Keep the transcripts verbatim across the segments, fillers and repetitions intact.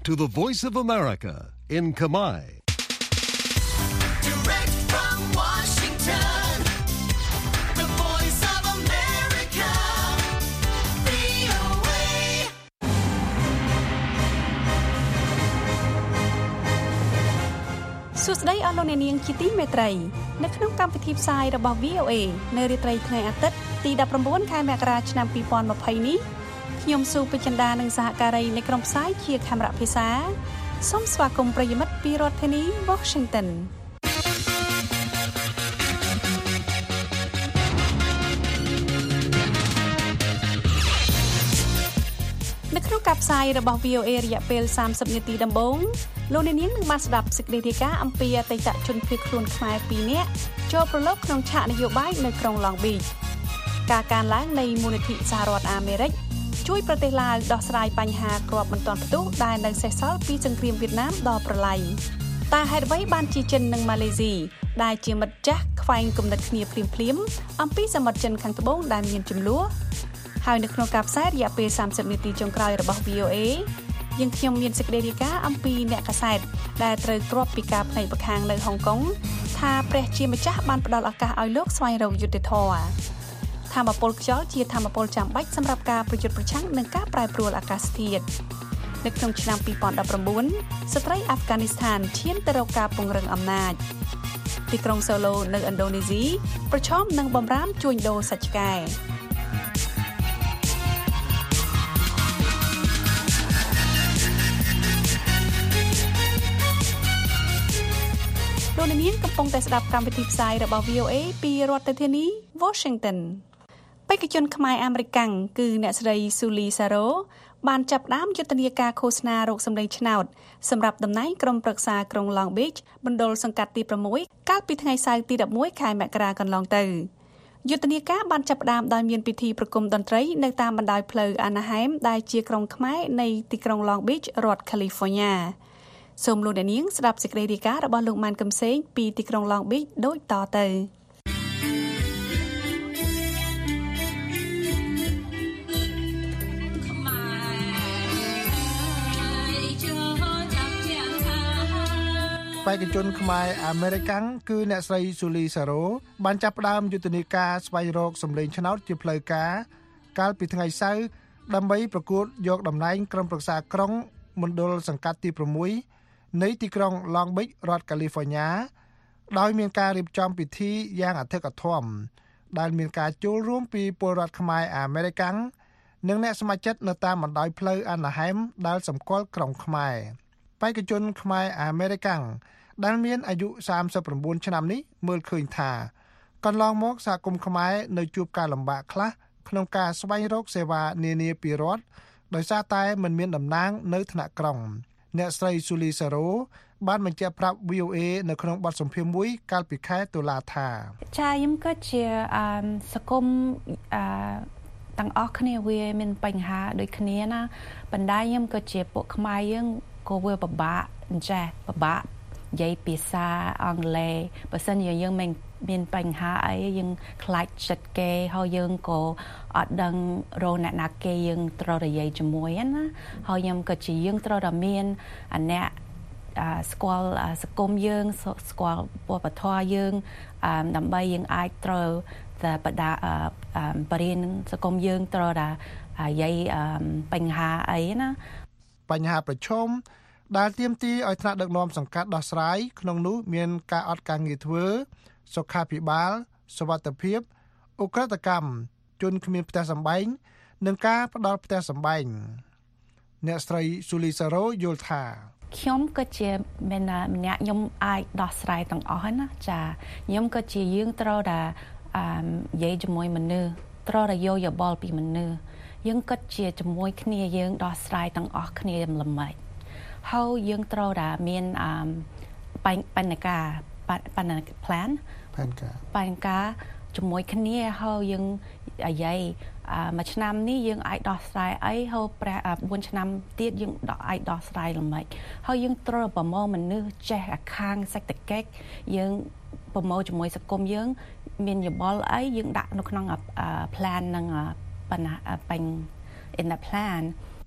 to the Voice of America in Khmer. Direct from Washington, the Voice of America, វី អូ เอសួស្តីអស់លោកអ្នកនាងជាទីមេត្រីនៅក្នុងកម្មវិធីផ្សាយរបស់ វី អូ เอ នៅរាត្រីថ្ងៃអាទិត្យទីដប់ប្រាំបួនខែមករាឆ្នាំពីរពាន់ម្ភៃនេះខ្ញុំស៊ូពេជ្រចិន្តានិងសហការីនៃក្រុមផ្សាយជាខេមរៈភាសាសូមស្វាគមន៍ប្រិយមិត្តពីរដ្ឋធានី Washington នៅក្នុងការផ្សាយរបស់ វី អូ เอ រយៈពេលសាមសិបនាទីដំបូងលោកអ្នកនាងនឹងបានស្ដាប់សេចក្តីរាយការណ៍អំពីអតីតជនភៀសខ្លួនខ្មែរពីរនាក់ចូលប្រឡូកក្នុងឆាកនយោបាយនៅក្រុង Long Beach ការកើនឡើងនៃមូលនិធិសហរដ្ឋអាមេរិកជួយប្រទេសឡាវដោះស្រាយបញ្ហាគ្រាប់មិនទាន់ផ្ទុះដែលនៅសេសសល់ពីសង្គ្រាមវៀតណាមដ៏ប្រឡាយតើហេតុអ្វីបានជាចិននិងម៉ាឡេស៊ីដែលជាមិត្តចាស់ខ្វែងគំនិតគ្នាភ្លាមៗអំពីសមុទ្រចិនខាងត្បូងដែលមានជម្លោះហើយនៅក្នុងការផ្សាយរយៈពេលសាមសិបនាទីចុងក្រោយរបស់ វី អូ เอ យើងខ្ញុំមានសេចក្តីរាយការណ៍អំពីអ្នកកាសែតដែលត្រូវគ្រាប់ពីការផ្នែកប្រខាំងនៅហុងកុងថាព្រះជាម្ចាស់បានផ្ដល់ឱកាសឲ្យលោកស្វែងរកយុត្តិធម៌ធម្មពលខ្យល់ជាធម្មពលចាំបាច់សម្រាប់ការប្រយុទ្ធប្រឆាំងនឹងការប្រែប្រួលអាកាសធាតុនៅក្នុងឆ្នាំពីរពាន់ដប់ប្រាំបួនស្ត្រីអាហ្វហ្គានីស្ថានឈានទៅរកការពង្រឹងអំណាចទីក្រុងសូឡូនៅឥណ្ឌូនេស៊ីប្រឈមនឹងបំរាមជួញដូរសាច់ឆ្កែលោកនាងកំពុងតែស្ដាប់កម្មវិធីផ្សាយរបស់ វី អូ เอ ពីរដ្ឋធានី Washington បេក្ខជនខ្មែរអាមេរិកាំងគឺអ្នកស្រីស៊ូលីសារ៉ូបានចាប់ផ្ដើមយុទ្ធនាការឃោសនារោគសម្លេងឆ្នោតសម្រាប់តំណែងក្រុមប្រឹក្សាក្រុង Long Beach មណ្ឌលសង្កាត់ទីប្រាំមួយកាលពីថ្ងៃសៅរ៍ទីដប់មួយខែមករាកន្លងទៅយុទ្ធនាការបានចាប់ផ្ដើមដោយមានពិធីប្រគំតន្ត្រីនៅតាមបណ្ដោយផ្លូវ Anaheim ដែលជាក្រុងខ្មែរនៃទីក្រុង Long Beach រដ្ឋ Californiaសូមលោកអ្នកនាងស្ដាប់សេចក្តីរាយការណ៍របស់លោកម៉ានកឹមសេងពីទីក្រុង Long Beach ដូចតទៅបេក្ខជនខ្មែរអាមេរិកាំងគឺអ្នកស្រីស៊ូលីសារ៉ូបានចាប់ផ្ដើមយុទ្ធនាការស្វែងរកសម្លេងឆ្នោតជាផ្លូវការកាលពីថ្ងៃសៅរ៍ដើម្បីប្រកួតយកតំណែងក្រុមប្រឹក្សាក្រុងមណ្ឌលសង្កាត់ទីប្រាំមួយនៃទីក្រុង Long Beach រដ្ឋ California ដោយមានការរៀបចំពិធីយ៉ាងអធិកអធមដែលមានការចូលរួមពីពលរដ្ឋខ្មែរអាមេរិកាំងនិងអ្នកស្ម័គ្រចិត្តនៅតាមបណ្ដោយផ្លូវ Anaheim ដែលសម្គាល់ក្រុងខ្មែរបេក្ខជនខ្មែរអាមេរិកាំងដែលមានអាយុសាមសិប៩ឆ្នាំនេះមើលឃើញថាកន្លងមកសហគមន៍ខ្មែរនៅជួបការលំបាកខ្លះក្នុងការស្វែងរកសេវានានាពីរដ្ឋដោយសារតែមិនមានតំណែងនៅថ្នាក់ក្រុងអ្នកស្រីស៊ូលីសារ៉ូបានបញ្ជាក់ប្រាប់ វី អូ เอ នៅក្នុងបទសម្ភាសន៍មួយកាលពីខែតុលាថាចាខ្ញុំក៏ជាសង្គមអឺទាំងអស់គ្នាវាមានបញ្ហាដូចគ្នាណាបណ្ដាខ្ញុំក៏ជាពួកខ្មែរយើងក៏វាពិបាកអញ្ចេះពិបាកនិយាយភាសាអង់គ្លេសបើសិនជាយើងមិនមានបញ្ហាអីយើងខ្លាចចិត្តគេហើយយើងក៏អត់ដឹងរកអ្នកណាគេយើងត្រូវនិយាយជាមួយណាហើយខ្ញុំក៏ជាយើងត្រូវតែមានអ្នកស្គាល់សង្គមយើងស្គាល់វប្បធម៌យើងដើម្បីយើងអាចត្រូវតែបដាបរិញ្ញាសង្គមយើងត្រូវតែនិយាយបញ្ហាអីណាបញ្ហាប្រឈមដែលទាមទារឲ្យថ្នាក់ដឹកនាំសង្កាត់ដោះស្រាយក្នុងនោះមានការអត់ការងារធ្វើសុខាភិបាលសុវត្ថិភាពឧក្រិដ្ឋកម្មជនគ្មានផ្ទះសម្បែងនិងការផ្ដល់ផ្ទះសម្បែងអ្នកស្រីស៊ូលីសារ៉ូយល់ថាខ្ញុំក៏ជាមានម្នាក់ខ្ញុំអាចដោះស្រាយទាំងអស់ណាចាខ្ញុំក៏ជាយើងត្រូវតែនិយាយជាមួយមនុស្សត្រូវតែយកយោបល់ពីមនុស្សយើងក៏ជាជាមួយគ្នាយើងដោះស្រាយទាំងអស់គ្នាល្មិចហើយយើងត្រូវតែមានបញ្ញការបញ្ញ plan ផែនការផែនការជាមួយគ្នាហើយយើងអាយ៉ៃមួយឆ្នាំនេះយើងអាចដោះស្រាយអីហើយប្រហែលបួនឆ្នាំទៀតយើងអាចដោះស្រាយល្មិចហើយយើងត្រូវប្រមូលមនុស្សចេះអាខាងសេដ្ឋកិច្ចយើងប្រមូលជាមួយសង្គមយើងមានយោបល់អីយើងដាក់នៅក្នុង plan នឹងបញ្ញ in the plan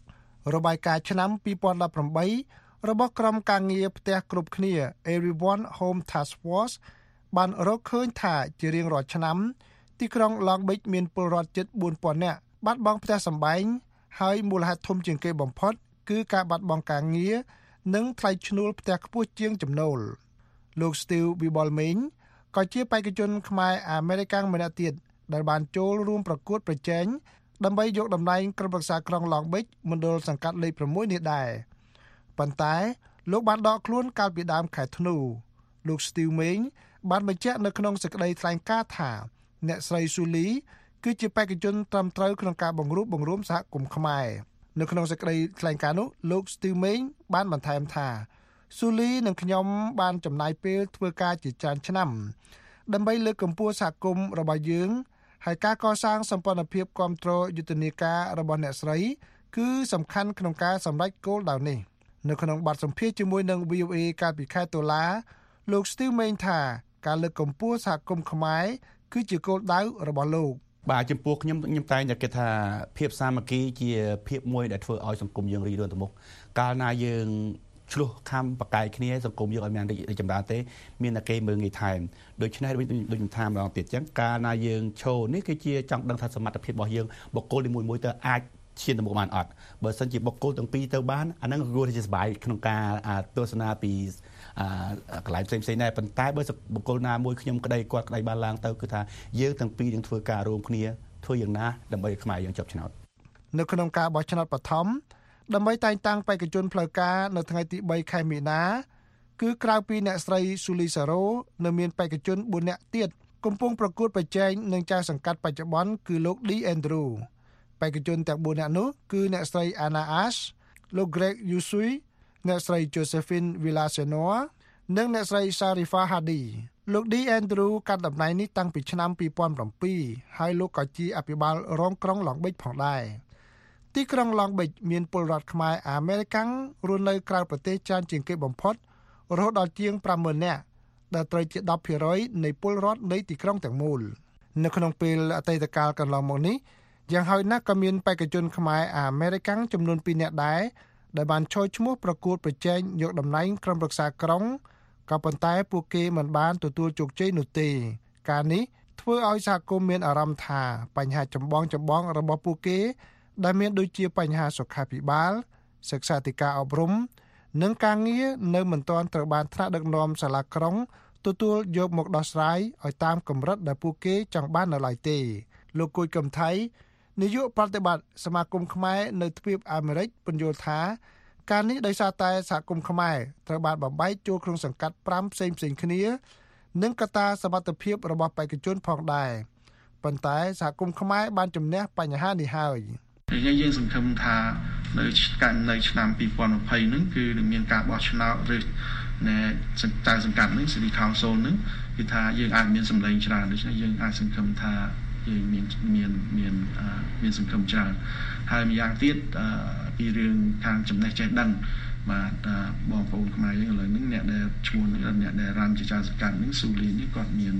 របាយការណ៍ឆ្នាំពីរពាន់ដប់ប្រាំបីរបស់ក្រុមការងារផ្ទះគ្រប់គ្នា Everyone Home Task Force បានរកឃើញថាជារៀងរាល់ឆ្នាំទីក្រុង Long Beach មានពលរដ្ឋជិតបួនពាន់នាក់បាត់បង់ផ្ទះសម្បែងហើយមូលហេតុធំជាងគេបំផុតគឺការបាត់បង់ការងារនិងថ្លៃឈ្នួលផ្ទះខ្ពស់ជាងចំណូលលោក Steve Bibolmein ក៏ជាបេក្ខជនខ្មែរអាមេរិកម្នាក់ទៀតដែលបានចូលរួមប្រកួតប្រជែងដើម្បីយកតំណែងក្រុមប្រឹក្សាក្រុង Long Beach មណ្ឌលសង្កាត់លេខប្រាំមួយនេះដែរប៉ុន្តែលោកបានដកខ្លួនកាលពីដើមខែធ្នូលោក Steve Main បានបញ្ជាក់នៅក្នុងសេចក្តីថ្លែងការណ៍ថាអ្នកស្រីស៊ូលីគឺជាបេក្ខជនត្រឹមត្រូវក្នុងការបង្រួបបង្រួមសហគមន៍ខ្មែរនៅក្នុងសេចក្តីថ្លែងការណ៍នោះលោក Steve Main បានបន្ថែមថាស៊ូលីនិងខ្ញុំបានចំណាយពេលធ្វើការជាច្រើនឆ្នាំដើម្បីលើកកម្ពស់សហគមន៍របស់យើងហើយការកសាងសម្ព័ន្ធភាពគាំទ្រយុទ្ធនាការរបស់អ្នកស្រីគឺសំខាន់ក្នុងការសម្រេចគោលដៅនេះនៅក្នុងបទសម្ភាសន៍ជាមួយនឹង វី អូ អេ កាលពីខែតុលាលោក Steve Main ថាការលើកកម្ពស់សហគមន៍ខ្មែរគឺជាគោលដៅរបស់លោកបាទចំពោះខ្ញុំខ្ញុំតែងតែគិតថាភាពសាមគ្គីជាភាពមួយដែលធ្វើឲ្យសង្គមយើងរីករាលទៅមុខកាលណាយើងឆ្លោះខំបកកាយគ្នាសង្គមយើងឲ្យមានរីកចម្រើនទេមានតែគេមើលងាយថែមដូច្នេះដូចខ្ញុំថាម្ដងទៀតអញ្ចឹងកាលណាយើងឈរនេះគឺជាចង់ដឹងថាសមត្ថភាពរបស់យើងបុគ្គលនីមួយៗទៅអាចឈានទៅមុខបានអត់បើសិនជាបុគ្គលទាំងពីរទៅបានអាហ្នឹងគួរតែជាសប្បាយក្នុងការទស្សនាពីកន្លែងផ្សេងផ្សេងដែរប៉ុន្តែបើបុគ្គលណាមួយខ្ញុំក្តីគាត់ក្តីបានឡើងទៅគឺថាយើងទាំងពីរនឹងធ្វើការរួមគ្នាធ្វើយ៉ាងណាដើម្បីឲ្យខ្មែរយើងជាប់ឆ្នោតនៅក្នុងការបោះឆ្នោតបឋមដើម្បីតែងតាំងបេក្ខជនផ្លូវការនៅថ្ងៃទីបីខែមីនាគឺក្រៅពីអ្នកស្រីស៊ូលីសារ៉ូនៅមានបេក្ខជនបួននាក់ទៀតកំពុងប្រកួតប្រជែងនឹងចៅសង្កាត់បច្ចុប្បន្នគឺលោក D Andrew បេក្ខជនទាំងបួននាក់នោះគឺអ្នកស្រី Anna Ash លោក Greg Yusui អ្នកស្រី Josephine Villasenor និងអ្នកស្រី Sharifa Hadi លោក D Andrew កាត់តំណែងនេះតាំងពីឆ្នាំពីរពាន់ប្រាំពីរហើយលោកក៏ជាអភិបាលរងក្រុង Long Beach ផងដែរទីក្រុង Long Beach មានពលរដ្ឋខ្មែរអាមេរិករស់នៅក្រៅប្រទេសច្រើនជាងគេបំផុតរហូតដល់ជាង ប្រាំម៉ឺន នាក់ដែលត្រូវជា ដប់ភាគរយ នៃពលរដ្ឋនៃទីក្រុងទាំងមូលនៅក្នុងពេលអតីតកាលកន្លងមកនេះយ៉ាងហោចណាស់ក៏មានបេក្ខជនខ្មែរអាមេរិកចំនួនពីរនាក់ដែរដែលបានចូលឈ្មោះប្រកួតប្រជែងយកតំណែងក្រុមប្រឹក្សាក្រុងក៏ប៉ុន្តែពួកគេមិនបានទទួលជោគជ័យនោះទេការនេះធ្វើឲ្យសហគមន៍មានអារម្មណ៍ថាបញ្ហាចម្បងចម្បងរបស់ពួកគេដែលមានដូចជាបញ្ហាសុខាភិបាលសិក្សាធិការអប់រំនិងការងារនៅមិនទាន់ត្រូវបានថ្នាក់ដឹកនាំសាលាក្រុងទទួលយកមកដោះស្រាយឲ្យតាមកម្រិតដែលពួកគេចង់បាននៅឡើយទេលោកគួយកំថៃនាយកប្រតិបត្តិសមាគមខ្មែរនៅទ្វីបអាមេរិកពន្យល់ថាការនេះដោយសារតែសហគមន៍ខ្មែរត្រូវបានបំបែកចូលក្នុងសង្កាត់ប្រាំផ្សេងៗគ្នានិងកត្តាសមត្ថភាពរបស់បេក្ខជនផងដែរប៉ុន្តែសហគមន៍ខ្មែរបានជំនះបញ្ហានេះហើយយើងយើងសង្ឃឹមថានៅនៅឆ្នាំពីរពាន់ยี่สิบហ្នឹងគឺនឹងមានការបោះឆ្នោតឬនៅចៅសង្កាត់ហ្នឹង City Council ហ្នឹងគឺថាយើងអាចមានសម្លេងច្រើនដូច្នេះយើងអាចសង្ឃឹមថាយើងមានមានមានមានសង្ឃឹមច្រើនហើយម្យ៉ាងទៀតពីរឿងខាងចំណេះចេះដឹងបាទបងប្អូនខ្មែរយើងឥឡូវហ្នឹងអ្នកដែលឈ្មោះអ្នកដែលរ៉ាំជាចៅសង្កាត់ហ្នឹងស៊ូលីនេះគាត់មាន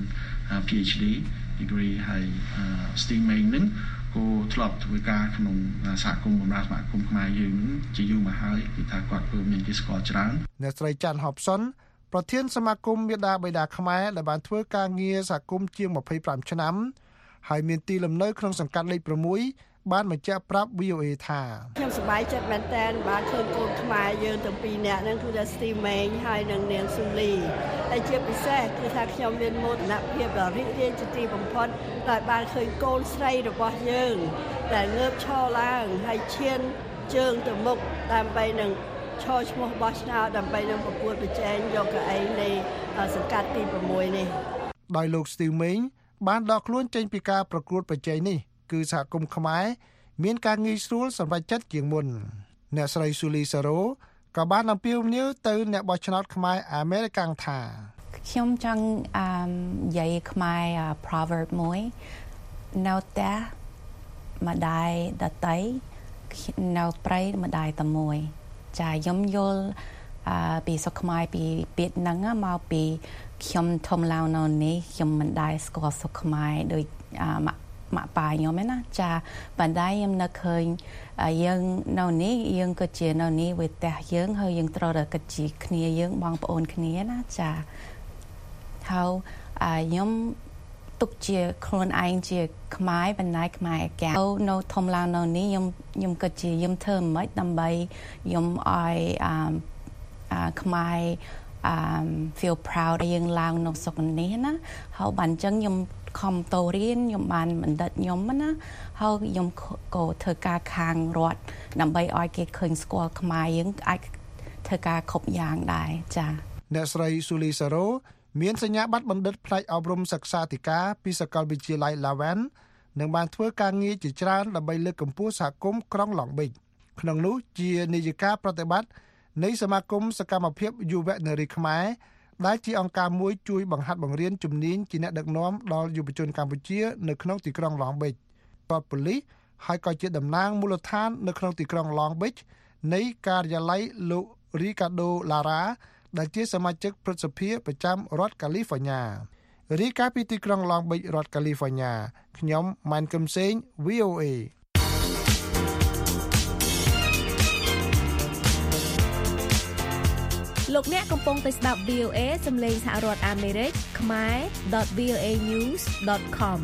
PhD degree ហើយ Steve Main ហ្នឹងគូធ្លាប់ធ្វើការក្នុងសហគមន៍បម្រើសមាគមខ្មែរយើងនឹងជាយូរមកហើយគឺថាគាត់ក៏មានគេស្គាល់ច្រើនអ្នកស្រីច័ន្ទ Hobson ប្រធានសមាគមមេដាបៃតាខ្មែរដែលបានធ្វើការងារសហគមន៍ជាងยี่สิบห้าឆ្នាំហើយមានទីលំនៅក្នុងសង្កាត់លេខប្រាំមួយបានបញ្ជាក់ប្រាប់ វី អូ អេ ថាខ្ញុំសប្បាយចិត្តមែនតើបានឃើញកូនខ្មែរយើងទាំងពីរនាក់ហ្នឹងគឺថា Steve Main ហើយនិងនាងស៊ូលីហើយជាពិសេសគឺថាខ្ញុំមានមោទនភាពដ៏រីករាយជាទីបំផុតដែលបានឃើញកូនស្រីរបស់យើងដែលងើបឈរឡើងហើយឈានជើងទៅមុខដើម្បីនឹងឈរឈ្មោះបោះឆ្នោតដើម្បីនឹងប្រកួតប្រជែងយកកៅអីនៃសង្កាត់ទីប្រាំមួយនេះដោយលោក Steve Main បានដកខ្លួនចេញពីការប្រកួតប្រជែងនេះគឺសហគមន៍ខ្មែរមានការងាយស្រួលសម្រេចចិត្តជាងមុនអ្នកស្រីស៊ូលីសារ៉ូក៏បានអំពាវនាវទៅអ្នកបោះឆ្នោតខ្មែរអាមេរិកថាខ្ញុំចង់អឺនិយាយខ្មែរ proverb មួយនៅតែម្ដាយដតីនៅព្រៃម្ដាយតែមួយចាខ្ញុំយល់អឺពីសុខខ្មែរពីពាក្យហ្នឹងមកពីខ្ញុំធំឡើងនៅនេះខ្ញុំមិនដែលស្គាល់សុខខ្មែរដោយមកប៉ាខ្ញុំណាចាបណ្ដាខ្ញុំនៅឃើញយើងនៅនេះយើងក៏ជានៅនេះវាផ្ទះយើងហើយយើងត្រូវតែគិតជាគ្នាយើងបងប្អូនគ្នាណាចាហើយខ្ញុំទុកជាខ្លួនឯងជាខ្មែរបណ្ដាខ្មែរអាកានៅធំឡើងនៅនេះខ្ញុំខ្ញុំគិតជាខ្ញុំធ្វើមិនដើម្បីខ្ញុំឲ្យអឺខ្មែរ um feel proud យើងឡើងនៅស្រុកនេះណាហើយបានអញ្ចឹងខ្ញុំខំតរៀនខ្ញុំបានបណ្ឌិតខ្ញុំណាហើយខ្ញុំក៏ធ្វើការខាងរដ្ឋដើម្បីឲ្យគេឃើញស្គាល់ខ្មែរយើងអាចធ្វើការគ្រប់យ៉ាងដែរចា៎អ្នកស្រីស៊ូលីសារ៉ូមានសញ្ញាបត្របណ្ឌិតផ្នែកអប់រំសិក្សាធិការពីសាកលវិទ្យាល័យ Lavan និងបានធ្វើការងារជាច្រើនដើម្បីលើកកម្ពស់សហគមន៍ក្រុង Long Beach ក្នុងនោះជានាយិកាប្រតិបត្តិនៃសមាគមសកម្មភាពយុវនារីខ្មែរដែលជាអង្គការមួយជួយបង្ហាត់បង្រៀនជំនាញជាអ្នកដឹកនាំដល់យុវជនកម្ពុជានៅក្នុងទីក្រុង Long Beach តបប៉ូលីសហើយក៏ជាតំណាងមូលដ្ឋាននៅក្នុងទីក្រុង Long Beach នៃការិយាល័យលោក Ricardo Lara ដែលជាសមាជិកព្រឹទ្ធសភាប្រចាំរដ្ឋ California រីកាពីទីក្រុង Long Beach រដ្ឋ California ខ្ញុំម៉ានកឹមសេង វី អូ เอលោកអ្នកកំពុងតែស្ដាប់ វី អូ เอ សំឡេងសហរដ្ឋអាមេរិកខ្មែរ ដត វី អូ เอ news ដត com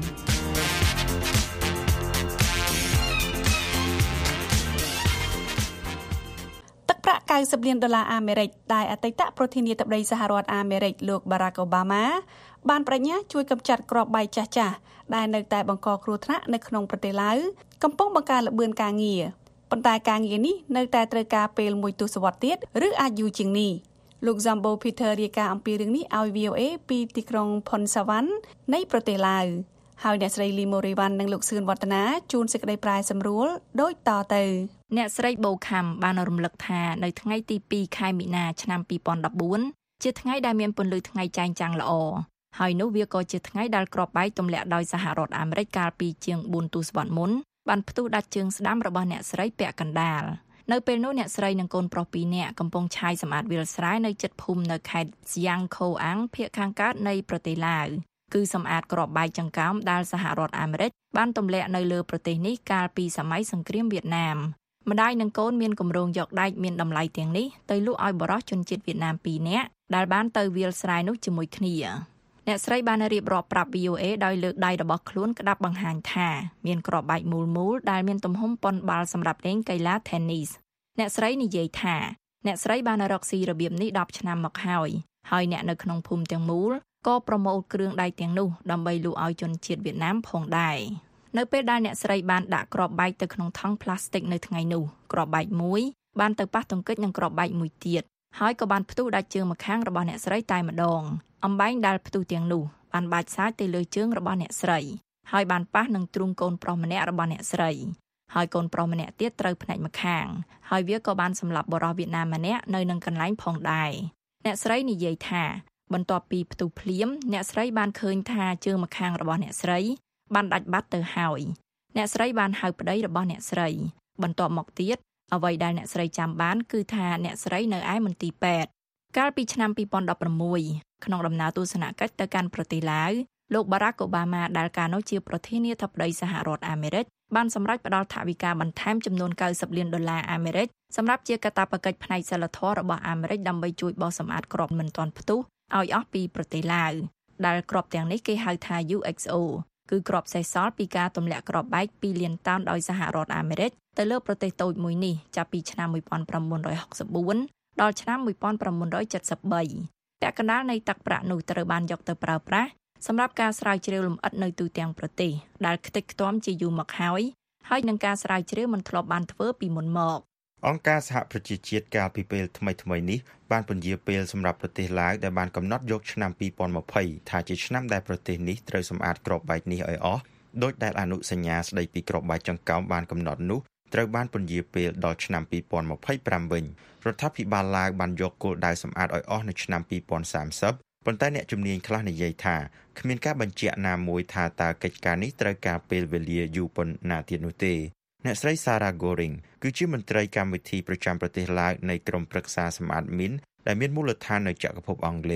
ទឹកប្រាក់ ninetyលានដុល្លារអាមេរិកដែលអតីតប្រធានាធិបតីសហរដ្ឋអាមេរិកលោក Barack Obama បានប្រាជ្ញាជួយកម្ចាត់គ្រាប់បែកចាស់ៗដែលនៅតែបង្កគ្រោះថ្នាក់នៅក្នុងប្រទេសឡាវកំពុងបង្កើនល្បឿនការងារប៉ុន្តែការងារនេះនៅតែត្រូវការពេលមួយទសវត្សរ៍ទៀតឬអាចយូរជាងនេះលោក Zambo Peter រាយការណ៍អំពីរឿងនេះឲ្យ វី អូ เอ ពីទីក្រុង Phon Savan នៃប្រទេសឡាវហើយអ្នកស្រី Limo Rivan និងលោកសឿនវឌ្ឍនាជួនសេចក្តីប្រាយសម្រួលដូចតទៅអ្នកស្រីបូខាំបានរំលឹកថានៅថ្ងៃទីtwoខែមីនាឆ្នាំtwo thousand fourteenជាថ្ងៃដែលមានពន្លឺថ្ងៃចែងចាំងល្អហើយនោះវាក៏ជាថ្ងៃដែលគ្រាប់បែកទម្លាក់ដោយសហរដ្ឋអាមេរិកកាលពីជាងfourទសវត្សរ៍មុនបានផ្ទុះដាច់ជើងស្ដាំរបស់អ្នកស្រីពាក់កណ្ដាលនៅពេលនោះអ្នកស្រីនិងកូនប្រុសពីរនាក់កំពុងឆាយសម្អាតវាលស្រែនៅជិតភូមិនៅខេត្ត Siang Khoang ភាគខាងកើតនៃប្រទេសឡាវគឺសម្អាតគ្រាប់បែកចង្កោមដែលសហរដ្ឋអាមេរិកបានទម្លាក់នៅលើប្រទេសនេះកាលពីសម័យសង្គ្រាមវៀតណាមម្ដាយនិងកូនមានគម្រោងយកដែកមានតម្លៃទាំងនេះទៅលក់ឲ្យបរិសុជនជាតិវៀតណាមtwoនាក់ដែលបានទៅវាលស្រែនោះជាមួយគ្នាអ្នកស្រីបានរៀបរាប់ប្រាប់ វី អូ เอ ដោយលើកដៃរបស់ខ្លួនក្តាប់បង្ហាញថាមានគ្រាប់បែកមូលមូលដែលមានទំហំប៉ុនបាល់សម្រាប់លេងកីឡា tennis អ្នកស្រីនិយាយថាអ្នកស្រីបានរកស៊ីរបៀបនេះtenឆ្នាំមកហើយហើយអ្នកនៅក្នុងភូមិទាំងមូលក៏ប្រមូលគ្រឿងដែកទាំងនោះដើម្បីលក់ឲ្យជនជាតិវៀតណាមផងដែរនៅពេលដែលអ្នកស្រីបានដាក់គ្រាប់បែកទៅក្នុងថង់ផ្លាស្ទិកនៅថ្ងៃនោះគ្រាប់បែកមួយបានទៅប៉ះទង្គិចនឹងគ្រាប់បែកមួយទៀតហើយក៏បានផ្ទុះដាច់ជើងម្ខាងរបស់អ្នកស្រីតែម្ដងអំបែងដែលផ្ទុះទាំងនោះបានបាចសាចទៅលើជើងរបស់អ្នកស្រីហើយបានប៉ះនឹងទ្រូងកូនប្រុសម្នាក់របស់អ្នកស្រីហើយកូនប្រុសម្នាក់ទៀតត្រូវភ្នែកម្ខាងហើយវាក៏បានសម្លាប់បុរសវៀតណាមម្នាក់នៅនឹងកន្លែងផងដែរអ្នកស្រីនិយាយថាបន្ទាប់ពីផ្ទុះភ្លាមអ្នកស្រីបានឃើញថាជើងម្ខាងរបស់អ្នកស្រីបានដាច់បាត់ទៅហើយអ្នកស្រីបានហៅប្តីរបស់អ្នកស្រីបន្ទាប់មកទៀតអ្វីដែលអ្នកស្រីចាំបានគឺថាអ្នកស្រីនៅឯមន្ទីរពេទ្យកាលពីឆ្នាំtwo thousand sixteenក្នុងដំណើរទស្សនកិច្ចទៅកាន់ប្រទេសឡាវលោក Barack Obama ដែលកាលនោះជាប្រធានាធិបតីសហរដ្ឋអាមេរិកបានសម្រេចផ្តល់ថវិកាបន្ថែមចំនួនninetyលានដុល្លារអាមេរិកសម្រាប់ជាកាតព្វកិច្ចផ្នែកសីលធម៌របស់អាមេរិកដើម្បីជួយបោសសម្អាតគ្រាប់មិនទាន់ផ្ទុះឲ្យអស់ពីប្រទេសឡាវដែលគ្រាប់ទាំងនេះគេហៅថា U X O គឺគ្រាប់សេសសល់ពីការទម្លាក់គ្រាប់បែកtwoលានតោនដោយសហរដ្ឋអាមេរិកទៅលើប្រទេសតូចមួយនេះចាប់ពីឆ្នាំnineteen sixty-fourដល់ឆ្នាំnineteen seventy-threeពាក់កណ្ដាលនៃទឹកប្រាក់នោះត្រូវបានយកទៅប្រើប្រាស់សម្រាប់ការស្រាវជ្រាវលម្អិតនៅទូទាំងប្រទេសដែលខ្ទេចខ្ទាំជាយូរមកហើយហើយនឹងការស្រាវជ្រាវមិនធ្លាប់បានធ្វើពីមុនមកអង្គការសហប្រជាជាតិកាលពីពេលថ្មីៗនេះបានពន្យាពេលសម្រាប់ប្រទេសឡាវដែលបានកំណត់យកឆ្នាំtwenty twentyថាជាឆ្នាំដែលប្រទេសនេះត្រូវសម្អាតគ្រាប់បែកនេះឲ្យអស់ដោយដែលអនុសញ្ញាស្ដីពីគ្រាប់បែកចង្កោមបានកំណត់នោះត្រូវបានពន្យាពេលដល់ឆ្នាំtwenty twenty-fiveវិញរដ្ឋាភិបាលឡាវបានយកគោលដៅសម្អាតឲ្យអស់នៅឆ្នាំtwenty thirtyប៉ុន្តែអ្នកជំនាញខ្លះនិយាយថាគ្មានការបញ្ជាក់ណាមួយថាតើកិច្ចការនេះត្រូវការពេលវេលាយូរប៉ុណ្ណាទៀតនោះទេអ្នកស្រី Sarah Goring គឺជាមន្ត្រីកម្មវិធីប្រចាំប្រទេសឡាវនៃក្រុមប្រឹក្សាសម្អាតមីនដែលមានមូលដ្ឋាននៅចក្រភពអង់គ្លេស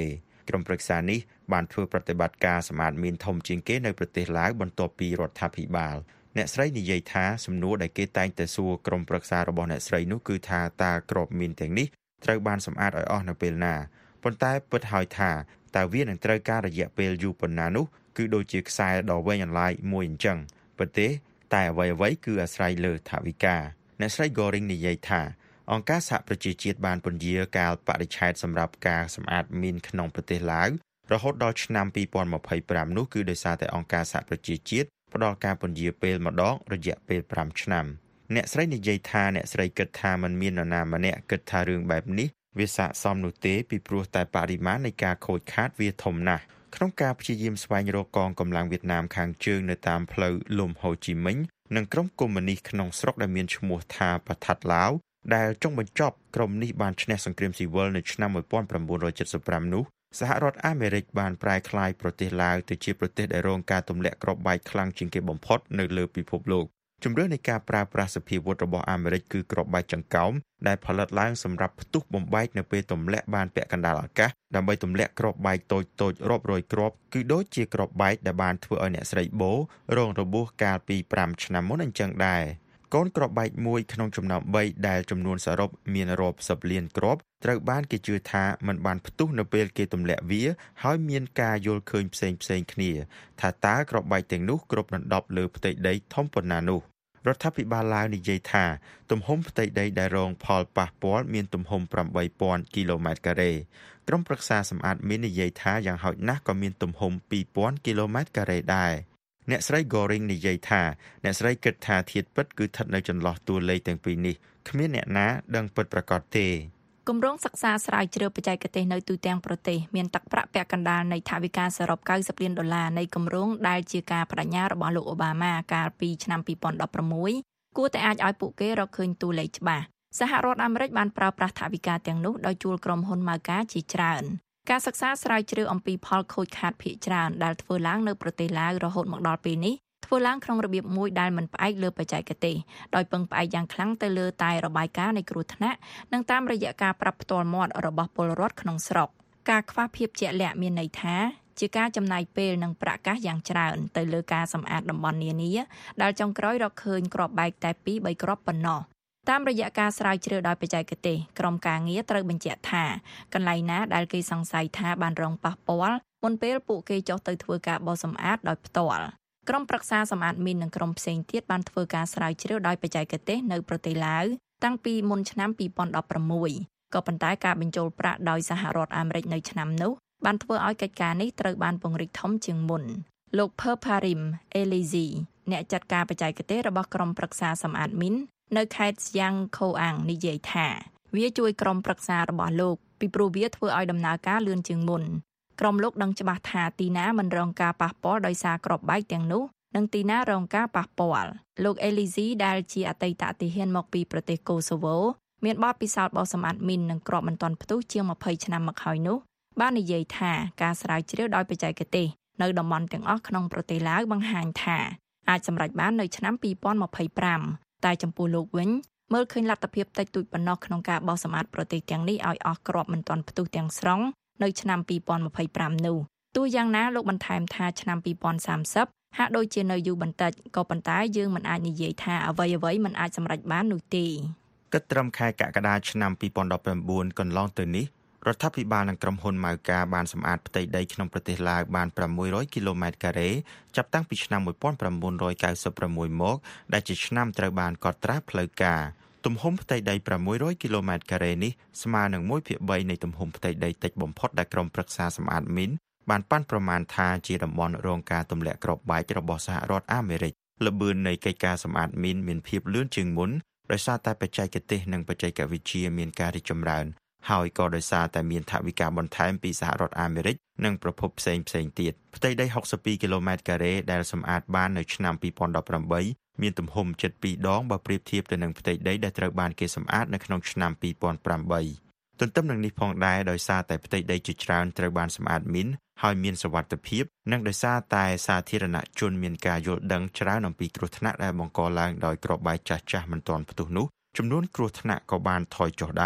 ក្រុមប្រឹក្សានេះបានធ្វើប្រតិបត្តិការសម្អាតមីនធំជាងគេនៅប្រទេសឡាវបន្ទាប់ពីរដ្ឋាភិបាលអ្នកស្រីនិយាយថាសំណួរដែលគេតែងតែសួរក្រុមប្រឹក្សារបស់អ្នកស្រីនោះគឺថាតើគ្រាប់មីនទាំងនេះត្រូវបានសម្អាតឲ្យអស់នៅពេលណាប៉ុន្តែពិតហើយថាតើវានឹងត្រូវការរយៈពេលយូរប៉ុណ្ណានោះគឺដូចជាខ្សែដ៏វែងអន្លាយមួយអញ្ចឹងប៉ុន្តែតែអ្វីអ្វីគឺអាស្រ័យលើថវិកាអ្នកស្រី Goring និយាយថាអង្គការសហប្រជាជាតិបានពន្យាកាលបរិច្ឆេទសម្រាប់ការសម្អាតមីនក្នុងប្រទេសឡាវរហូតដល់ឆ្នាំពីរពាន់ម្ភៃប្រាំនោះគឺដោយសារតែអង្គការសហប្រជាជាតិផ្ដល់ការពន្យាពេលម្ដងរយៈពេលប្រាំឆ្នាំអ្នកស្រីនិយាយថាអ្នកស្រីគិតថាมันមាននរណាម្នាក់គិតថារឿងបែបនេះវាស័ក្តិសមនោះទេពីព្រោះតែបរិមាណនៃការខូចខាតវាធំណាស់ក្នុងការព្យាយាមស្វែងរកកងកម្លាំងវៀតណាមខាងជើងនៅតាមផ្លូវលំហូជីមិញនិងក្រុមកុម្មុយនីសក្នុងស្រុកដែលមានឈ្មោះថាប៉ាថាត់ឡាវដែលចុងបញ្ចប់ក្រុមនេះបានឈ្នះសង្គ្រាមស៊ីវិលនៅឆ្នាំmột nghìn chín trăm七十五នោះសហរដ្ឋអាមេរិកបានប្រែក្លាយប្រទេសឡាវទៅជាប្រទេសដែលរងការទម្លាក់គ្រាប់បែកខ្លាំងជាងគេបំផុតនៅលើពិភពលោកជំរឿននៃការប្រើប្រាស់សភាវុធរបស់អាមេរិកគឺគ្រាប់បែកចង្កោមដែលផលិតឡើងសម្រាប់ផ្ទុះបំបែកនៅពេលទម្លាក់បានពាក់កណ្ដាលអាកាសដើម្បីទម្លាក់គ្រាប់បែកតូចតូចរាប់រយគ្រាប់គឺដូចជាគ្រាប់បែកដែលបានធ្វើឲ្យអ្នកស្រីបូរងរបួសកាលពីប្រាំឆ្នាំមុនអញ្ចឹងដែរកូនគ្រាប់បែកមួយក្នុងចំណោមបីដែលចំនួនសរុបមានរាប់សិបលានគ្រាប់ត្រូវបានគេជឿថាมันបានផ្ទុះនៅពេលគេទម្លាក់វាហើយមានការយល់ឃើញផ្សេងផ្សេងគ្នាថាតើគ្រាប់បែកទាំងនោះគ្របដណ្ដប់លើផ្ទៃដីធំប៉ុណ្ណានោះរដ្ឋាភិបាលឡាវនិយាយថាទំហំផ្ទៃដីដែលរងផលប៉ះពាល់មានទំហំប្រាំបីពាន់គីឡូម៉ែត្រការ៉េក្រុមប្រឹក្សាសម្អាតមីននិយាយថាយ៉ាងហោចណាស់ក៏មានទំហំពីរពាន់គីឡូម៉ែត្រការ៉េដែរអ្នកស្រី Goring និយាយថាអ្នកស្រីគិតថាធាតុពិតគឺស្ថិតនៅចន្លោះតួលេខទាំងពីរនេះគ្មានអ្នកណាដឹងពិតប្រាកដទេគម្រោងសិក្សាស្រាវជ្រាវបច្ចេកទេសនៅទូទាំងប្រទេសមានទឹកប្រាក់ពាក់កណ្ដាលនៃថវិកាសរុប九mươiលានដុល្លារនៃគម្រោងដែលជាការបដិញ្ញារបស់លោកអូបាម៉ាកាលពីឆ្នាំពីរពាន់ដប់ប្រាំមួយគួរតែអាចឲ្យពួកគេរកឃើញតួលេខច្បាស់សហរដ្ឋអាមេរិកបានប្រើប្រាស់ថវិកាទាំងនោះដោយជួលក្រុមហ៊ុនម៉ៅកាជាច្រើនការសិក្សាស្រាវជ្រាវអំពីផលខូចខាតភាគច្រើនដែលធ្វើឡើងនៅប្រទេសឡាវរហូតមកដល់ពេលនេះធ្វើឡើងក្នុងរបៀបមួយដែលមិនផ្អែកលើបច្ចេកទេសដោយពឹងផ្អែកយ៉ាងខ្លាំងទៅលើតែរបាយការណ៍នៃគ្រោះថ្នាក់និងតាមរយៈការប្រាប់ផ្ទាល់មាត់របស់ពលរដ្ឋក្នុងស្រុកការខ្វះភាពជាក់លាក់មានន័យថាជាការចំណាយពេលនិងប្រាក់កាសយ៉ាងច្រើនទៅលើការសម្អាតតំបន់នានាដែលចុងក្រោយរកឃើញគ្រាប់បែកតែពីរបីគ្រាប់ប៉ុណ្ណោះតាមរយៈការស្រាវជ្រាវដោយបច្ចេកទេសក្រុមការងារត្រូវបញ្ជាក់ថាកន្លែងណាដែលគេសង្ស័យថាបានរងប៉ះពាល់មុនពេលពួកគេចុះទៅធ្វើការបោសសម្អាតដោយផ្ទាល់ក្រុមប្រឹក្សាសម្អាតមីននិងក្រុមផ្សេងទៀតបានធ្វើការស្រាវជ្រាវដោយបច្ចេកទេសនៅប្រទេសឡាវតាំងពីមុនឆ្នាំពីរពាន់ដប់ប្រាំមួយក៏ប៉ុន្តែការបញ្ចូលប្រាក់ដោយសហរដ្ឋអាមេរិកនៅឆ្នាំនោះបានធ្វើឲ្យកិច្ចការនេះត្រូវបានពង្រីកធំជាងមុនលោក Perparim Elizi អ្នកចាត់ការបច្ចេកទេសរបស់ក្រុមប្រឹក្សាសម្អាតមីននៅខេត្តយ៉ាងខូអាំងនិយាយថាវាជួយក្រុមប្រឹក្សារបស់លោកពីព្រោះវាធ្វើឲ្យដំណើរការលឿនជាងមុនក្រុមលោកដឹងច្បាស់ថាទីណាមិនរងការប៉ះពាល់ដោយសារគ្រាប់បែកទាំងនោះនិងទីណារងការប៉ះពាល់លោក Elizi ដែលជាអតីតទាហានមកពីប្រទេសកូសូវូមានបទពិសោធន៍បោសសម្អាតមីននិងគ្រាប់មិនទាន់ផ្ទុះជាងម្ភៃឆ្នាំមកហើយនោះបាននិយាយថាការស្រាវជ្រាវដោយបច្ចេកទេសនៅតំបន់ទាំងអស់ក្នុងប្រទេសឡាវបង្ហាញថាអាចសម្រេចបាននៅឆ្នាំពីរពាន់ម្ភៃប្រាំតែចំពោះលោកវិញមើលឃើញលទ្ធភាពតិចតួចប៉ុណ្ណោះក្នុងការបោសសម្អាតប្រទេសទាំងនេះឲ្យអស់គ្រាប់មិនទាន់ផ្ទុះទាំងស្រុងនៅឆ្នាំពីរពាន់ម្ភៃប្រាំនោះទោះយ៉ាងណាលោកបន្ថែមថាឆ្នាំពីរពាន់សាមសិបហាក់ដូចជានៅយូរបន្តិចក៏ប៉ុន្តែយើងមិនអាចនិយាយថាអ្វីអ្វីមិនអាចសម្រេចបាននោះទេគិតត្រឹមខែកក្កដាឆ្នាំពីរពាន់ដប់ប្រាំបួនកន្លងទៅនេះរដ្ឋាភិបាលនិងក្រុមហ៊ុនម៉ៅកាបានសម្អាតផ្ទៃដីក្នុងប្រទេសឡាវបានប្រាំមួយរយគីឡូម៉ែត្រការ៉េចាប់តាំងពីឆ្នាំmột nghìn chín trăm chín mươi sáuមកដែលជាឆ្នាំត្រូវបានកត់ត្រាផ្លូវការទំហំផ្ទៃដីប្រាំមួយរយគីឡូម៉ែត្រការ៉េនេះស្មើនឹងមួយភាគបីនៃទំហំផ្ទៃដីតិចបំផុតដែលក្រុមប្រឹក្សាសម្អាតមីនបានប៉ាន់ប្រមាណថាជាតំបន់រងការទម្លាក់គ្រាប់បែករបស់សហរដ្ឋអាមេរិកល្បឿននៃកិច្ចការសម្អាតមីនមានភាពលឿនជាងមុនដោយសារតែបច្ចេកទេសនិងបច្ចេកវិទ្យាមានការរីកចម្រើនហើយក៏ដោយសារតែមានថវិកាបន្ថែមពីសហរដ្ឋអាមេរិកនិងប្រភពផ្សេងផ្សេងទៀតផ្ទៃដីหกสิบពីរគីឡូម៉ែត្រការ៉េដែលសម្អាតបាននៅឆ្នាំពីរពាន់ដប់ប្រាំបីមានទំហំជិតពីរដងបើប្រៀបធៀបទៅនឹងផ្ទៃដីដែលត្រូវបានគេសម្អាតនៅក្នុងឆ្នាំពីរពាន់ប្រាំបីទន្ទឹមនឹងនេះផងដែរដោយសារតែផ្ទៃដីជាច្រើនត្រូវបានសម្អាតមីនហើយមានសុវត្ថិភាពនិងដោយសារតែសាធារណជនមានការយល់ដឹងច្រើនអំពីគ្រោះថ្នាក់ដែលបង្កឡើងដោយគ្រាប់បែកចាស់ៗមិនទាន់ផ្ទុះនោះចំនួនគ្រោះថ្នាក់ក៏បានថយចុះដែរ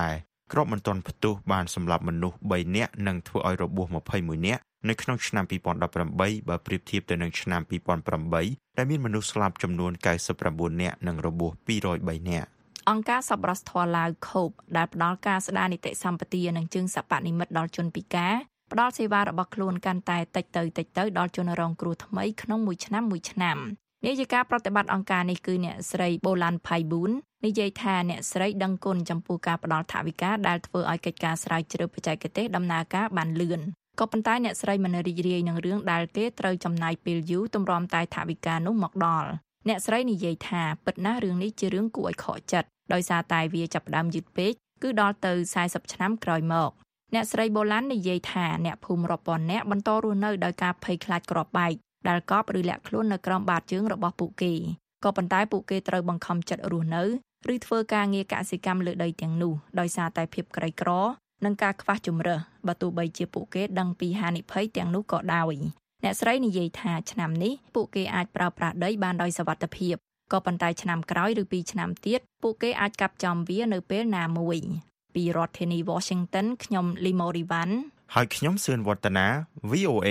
ក្របមិនទាន់ផ្ទុះបានសម្លាប់មនុស្សបីនាក់និងធ្វើឲ្យរបួសยี่สิบเอ็ดនាក់នៅក្នុងឆ្នាំยี่สิบสิบแปดបើប្រៀបធៀបទៅនឹងឆ្នាំยี่สิบสิบแปดដែលមានមនុស្សស្លាប់ចំនួនเก้าสิบเก้าនាក់និងរបួសยี่สิบสามនាក់អង្គការសប្បុរសធម៌ឡាវខូបដែលផ្ដល់ការស្ដារនីតិសម្បទានិងជើងសប្បនិមិត្តដល់ជនពិការផ្ដល់សេវារបស់ខ្លួនកាន់តែតិចទៅតិចទៅដល់ជនរងគ្រោះថ្មីក្នុងមួយឆ្នាំមួយឆ្នាំនាយិកាប្រតិបត្តិអង្គការនេះគឺអ្នកស្រីបូឡាន់ផៃប៊ូននិយាយថាអ្នកស្រីដឹងគុណចំពោះការផ្ដល់ថវិកាដែលធ្វើឲ្យកិច្ចការស្រាវជ្រាវបច្ចេកទេសដំណើរការបានលឿនក៏ប៉ុន្តែអ្នកស្រីមិនរីករាយនឹងរឿងដែលគេត្រូវចំណាយពេលយូរទម្រាំតែថវិកានោះមកដល់អ្នកស្រីនិយាយថាពិតណាស់រឿងនេះជារឿងគួរឲ្យខកចិត្តដោយសារតែវាចាប់ផ្ដើមយឺតពេកគឺដល់ទៅสี่สิบឆ្នាំក្រោយមកអ្នកស្រីបូឡាន់និយាយថាអ្នកភូមិរាប់ពាន់នាក់បន្តរស់នៅដោយការភ័យខ្លាចគ្រាប់បែកដែលកប់ឬលាក់ខ្លួននៅក្រោមបាតជើងរបស់ពួកគេក៏ប៉ុន្តែពួកគេត្រូវបង្ខំចិត្តរស់នៅឬធ្វើការងារកសិកម្មលើដីទាំងនោះដោយសារតែភាពក្រីក្រនិងការខ្វះជម្រើសបើទោះបីជាពួកគេដឹងពីហានិភ័យទាំងនោះក៏ដោយអ្នកស្រីនិយាយថាឆ្នាំនេះពួកគេអាចប្រើប្រាស់ដីបានដោយសុវត្ថិភាពក៏ប៉ុន្តែឆ្នាំក្រោយឬពីរឆ្នាំទៀតពួកគេអាចកាប់ចំវានៅពេលណាមួយពីរដ្ឋធានី Washington ខ្ញុំលីម៉ូរីវ៉ាន់ហើយខ្ញុំសឿនវឌ្ឍនា វី អូ เอ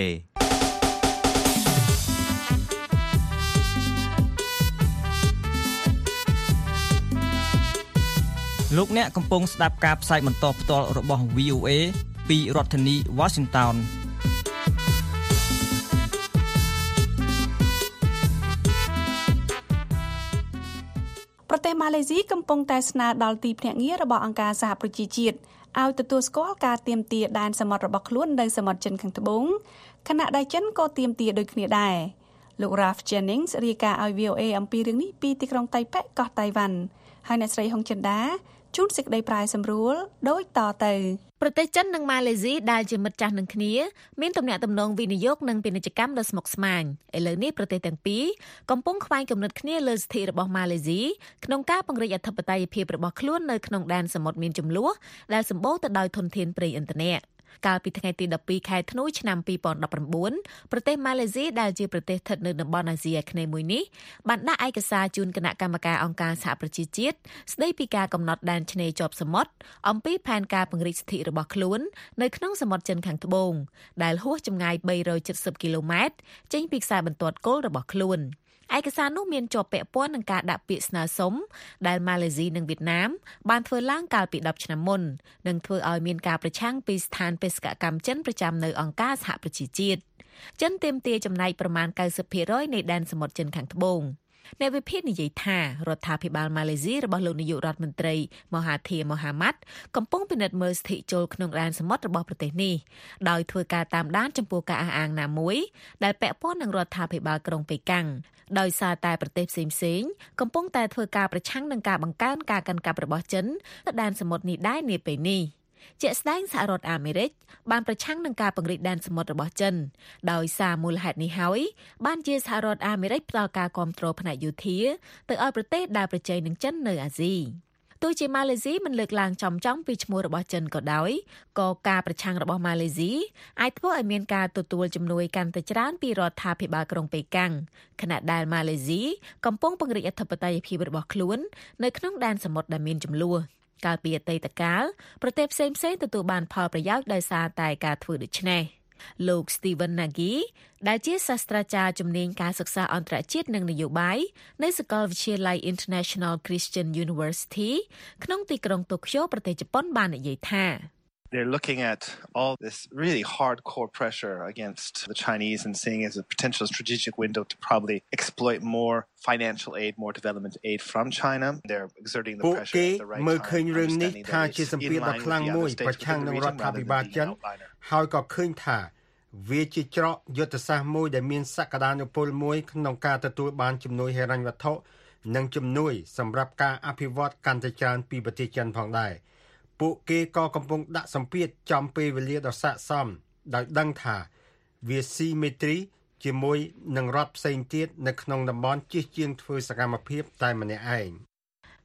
លោកអ្នកកំពុងស្ដាប់ការផ្សាយបន្តផ្ទាល់របស់ វី អូ เอ ពីរដ្ឋធានី Washington ប្រទេសម៉ាឡេស៊ីកំពុងតែស្នើដល់ទីភ្នាក់ងាររបស់អង្គការសហប្រជាជាតិឲ្យទទួលស្គាល់ការទាមទារដែនសមុទ្ររបស់ខ្លួននៅសមុទ្រចិនខាងត្បូងខណៈដែលចិនក៏ទាមទារដូចគ្នាដែរលោក Ralph Jennings រាយការណ៍ឲ្យ វី អូ เอ អំពីរឿងនេះពីទីក្រុងតៃប៉េកោះតៃវ៉ាន់ហើយអ្នកស្រីហុងចិនដាជួនសេចក្តីប្រាយសម្រួលដូចតទៅប្រទេសចិននិងម៉ាឡេស៊ីដែលជាមិត្តចាស់នឹងគ្នាមានទំនាក់ទំនងវិនិយោគនិងពាណិជ្ជកម្មដ៏ស្មុគស្មាញឥឡូវនេះប្រទេសទាំងពីរកំពុងខ្វែងគំនិតគ្នាលើសិទ្ធិរបស់ម៉ាឡេស៊ីក្នុងការពង្រីកអធិបតេយ្យភាពរបស់ខ្លួននៅក្នុងដែនសមុទ្រមានជម្លោះដែលសម្បូរទៅដោយធនធានប្រេងឥន្ធនៈកាលពីថ្ងៃទីដប់ពីរខែធ្នូឆ្នាំពីរពាន់ដប់ប្រាំបួនប្រទេសម៉ាឡេស៊ីដែលជាប្រទេសស្ថិតនៅតំបន់អាស៊ីអាគ្នេយ៍មួយនេះបានដាក់ឯកសារជូនគណៈកម្មការអង្គការសហប្រជាជាតិស្ដីពីការកំណត់ដែនឆ្នេរជាប់សមុទ្រអំពីផែនការពង្រីកសិទ្ធិរបស់ខ្លួននៅក្នុងសមុទ្រចិនខាងត្បូងដែលហួសចម្ងាយបីរយเจ็ดสิบគីឡូម៉ែត្រចេញពីខ្សែបន្ទាត់គោលរបស់ខ្លួនឯកសារនោះមានជាប់ពាក់ព័ន្ធនឹងការដាក់ពាក្យស្នើសុំដែលម៉ាឡេស៊ីនិងវៀតណាមបានធ្វើឡើងកាលពីដប់ឆ្នាំមុននិងធ្វើឲ្យមានការប្រឆាំងពីស្ថានបេសកកម្មចិនប្រចាំនៅអង្គការសហប្រជាជាតិចិនទាមទារចំណែកប្រមាណเก้าสิบភាគរយនៃដែនសមុទ្រចិនខាងត្បូងអ្នកវិភាគនិយាយថារដ្ឋាភិបាលម៉ាឡេស៊ីរបស់លោកនាយករដ្ឋមន្ត្រីមហាធីម៉ូហាម៉ាត់កំពុងពិនិត្យមើលសិទ្ធិចូលក្នុងដែនសមុទ្ររបស់ប្រទេសនេះដោយធ្វើការតាមដានចំពោះការអះអាងណាមួយដែលពាក់ព័ន្ធនឹងរដ្ឋាភិបាលក្រុងប៉េកាំងដោយសារតែប្រទេសផ្សេងៗកំពុងតែធ្វើការប្រឆាំងនឹងការបង្កើនការកាន់កាប់របស់ចិនទៅដែនសមុទ្រនេះដែរនាពេលនេះជាក់ស្ដែងសហរដ្ឋអាមេរិកបានប្រឆាំងនឹងការពង្រីកដែនសមុទ្ររបស់ចិនដោយសារមូលហេតុនេះហើយបានជាសហរដ្ឋអាមេរិកផ្ដល់ការគាំទ្រផ្នែកយោធាទៅឲ្យប្រទេសដែលប្រជែងនឹងចិននៅអាស៊ីទោះជាម៉ាឡេស៊ីមិនលើកឡើងចំចំពីឈ្មោះរបស់ចិនក៏ដោយក៏ការប្រឆាំងរបស់ម៉ាឡេស៊ីអាចធ្វើឲ្យមានការទទួលជំនួយកាន់តែច្រើនពីរដ្ឋាភិបាលក្រុងប៉េកាំងខណៈដែលម៉ាឡេស៊ីកំពុងពង្រីកអធិបតេយ្យភាពរបស់ខ្លួននៅក្នុងដែនសមុទ្រដែលមានជម្លោះកាលពីអតីតកាលប្រទេសផ្សេងៗទទួលបានផលប្រយោជន៍ដោយសារតែការធ្វើដូច្នេះលោក Steven Nagy ដែលជាសាស្ត្រាចារ្យជំនាញការសិក្សាអន្តរជាតិនិងនយោបាយនៅសាកលវិទ្យាល័យ International Christian University ក្នុងទីក្រុងតូក្យូប្រទេសជប៉ុនបាននិយាយថា They're looking at all this really hardcore pressure against the Chinese and seeing it as a potential strategic window to probably exploit more financial aid, more development aid from China. They're exerting the pressure at the right time. មើលឃើញរឿងនេះថាជាសម្ពាធដ៏ខ្លាំងមួយប្រឆាំងនឹងរដ្ឋាភិបាលចិនហើយក៏ឃើញថាវាជាច្រកយុទ្ធសាស្ត្រមួយដែលមានសក្តានុពលមួយក្នុងការទទួលបានជំនួយហិរញ្ញវត្ថុនិងជំនួយសម្រាប់ការអភិវឌ្ឍកាន់តែច្រើនពីប្រទេសចិនផងដែរពួកគេក៏កំពុងដាក់សម្ពាធចំពេលវេលាដ៏ស័ក្តិសមដោយដឹងថាវាស៊ីមេទ្រីជាមួយនឹងរដ្ឋផ្សេងទៀតនៅក្នុងតំបន់ជិះជាងធ្វើសកម្មភាពតែម្នាក់ឯង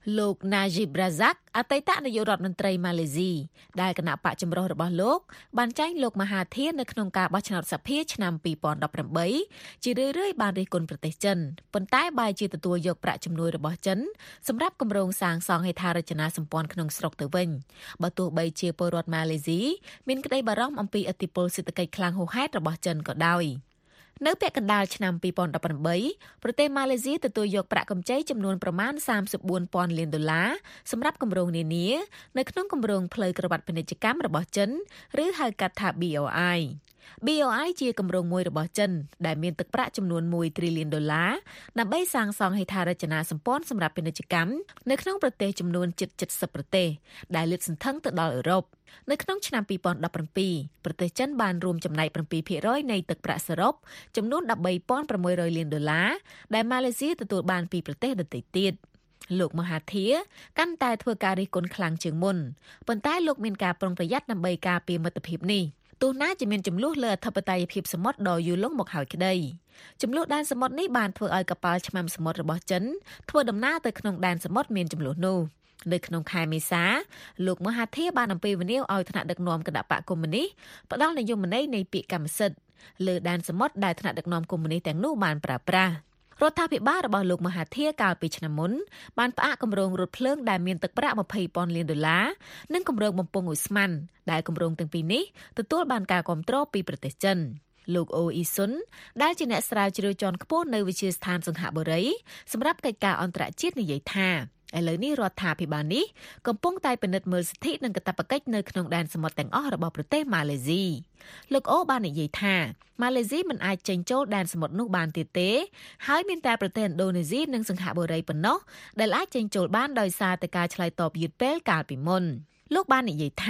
លោក Najib Razak អតីតនាយករដ្ឋមន្ត្រីម៉ាឡេស៊ីដែលគណៈបកចម្រុះរបស់លោកបានចាញ់លោកមហាធានៅក្នុងការបោះឆ្នោតសភាឆ្នាំពីរពាន់ដប់ប្រាំបីជារឿយៗបានរិះគន់ប្រទេសចិនប៉ុន្តែបែរជាទទួលយកប្រាក់ជំនួយរបស់ចិនសម្រាប់គម្រោងសាងសង់ហេដ្ឋារចនាសម្ព័ន្ធក្នុងស្រុកទៅវិញបើទោះបីជាពលរដ្ឋម៉ាឡេស៊ីមានក្តីបារម្ភអំពីឥទ្ធិពលសេដ្ឋកិច្ចខ្លាំងហួសហេតុរបស់ចិនក៏ដោយនៅពាក់កណ្ដាលឆ្នាំពីរពាន់ដប់ប្រាំបីប្រទេសម៉ាឡេស៊ីទទួលយកប្រាក់កម្ចីចំនួនប្រមាណសាមសិបបួនពាន់លានដុល្លារសម្រាប់គម្រោងនានានៅក្នុងគម្រោងផ្លូវក្រវ៉ាត់ពាណិជ្ជកម្មរបស់ចិនឬហៅកាត់ថា ប៊ី អូ អាយ ប៊ី អូ អាយ ជាគម្រោងមួយរបស់ចិនដែលមានទឹកប្រាក់ចំនួនមួយទ្រីលានដុល្លារដើម្បីសាងសង់ហេដ្ឋារចនាសម្ព័ន្ធសម្រាប់ពាណិជ្ជកម្មនៅក្នុងប្រទេសចំនួនជិត칠십ប្រទេសដែលលាតសន្ធឹងទៅដល់អឺរ៉ុបនៅក្នុងឆ្នាំពីរពាន់ដប់ប្រាំពីរប្រទេសចិនបានរួមចំណែកsevenភាគរយនៃទឹកប្រាក់សរុបចំនួនthirteen thousand six hundredលានដុល្លារដែលម៉ាឡេស៊ីទទួលបានពីប្រទេសដទៃទៀតលោកមហាធាកាន់តែធ្វើការរិះគន់ខ្លាំងជាងមុនប៉ុន្តែលោកមានការប្រុងប្រយ័ត្នដើម្បីការពារមិត្តភាពនេះទោះណាជាមានចំនួនលើអធិបតេយ្យភាពសមុទ្រដ៏យូរលង់មកហើយក្តីចំនួនដែនសមុទ្រនេះបានធ្វើឲ្យកប៉ាល់ឆ្មាំសមុទ្ររបស់ចិនធ្វើដំណើរទៅក្នុងដែនសមុទ្រមានចំនួននោះនៅក្នុងខែមេសាលោកមហាធាបានអំពាវនាវឲ្យថ្នាក់ដឹកនាំគណបកកុម្មុយនីសផ្ដល់នយោបាយនៃពាក្យកម្មសិទ្ធិលើដែនសមុទ្រដែលថ្នាក់ដឹកនាំកុម្មុយនីសទាំងនោះបានប្រើប្រាស់រដ្ឋាភិបាលរបស់លោកមហាធាកាលពីឆ្នាំមុនបានផ្អាកគម្រោងរថភ្លើងដែលមានទឹកប្រាក់twentyពាន់លានដុល្លារនិងគម្រោងបំពង់ឧស្ម័នដែលគម្រោងទាំងពីរនេះទទួលបានការគាំទ្រពីប្រទេសចិនលោកអូអ៊ីស៊ុនដែលជាអ្នកស្រាវជ្រាវជាន់ខ្ពស់នៅវិទ្យាស្ថានសង្ហបុរីសម្រាប់កិច្ចការអន្តរជាតិនិយាយថាឥឡូវនេះរដ្ឋាភិបាលនេះកំពុងតែពិនិត្យមើលសិទ្ធិនិងកាតព្វកិច្ចនៅក្នុងដែនសមុទ្រទាំងអស់របស់ប្រទេសម៉ាឡេស៊ីលោកអូបាននិយាយថាម៉ាឡេស៊ីមិនអាចចេញចូលដែនសមុទ្រនោះបានទៀតទេហើយមានតែប្រទេសឥណ្ឌូនេស៊ីនិងសង្ហបុរីប៉ុណ្ណោះដែលអាចចេញចូលបានដោយសារតែការឆ្លើយតបយឺតពេលកាលពីមុនលោកបាននិយាយថា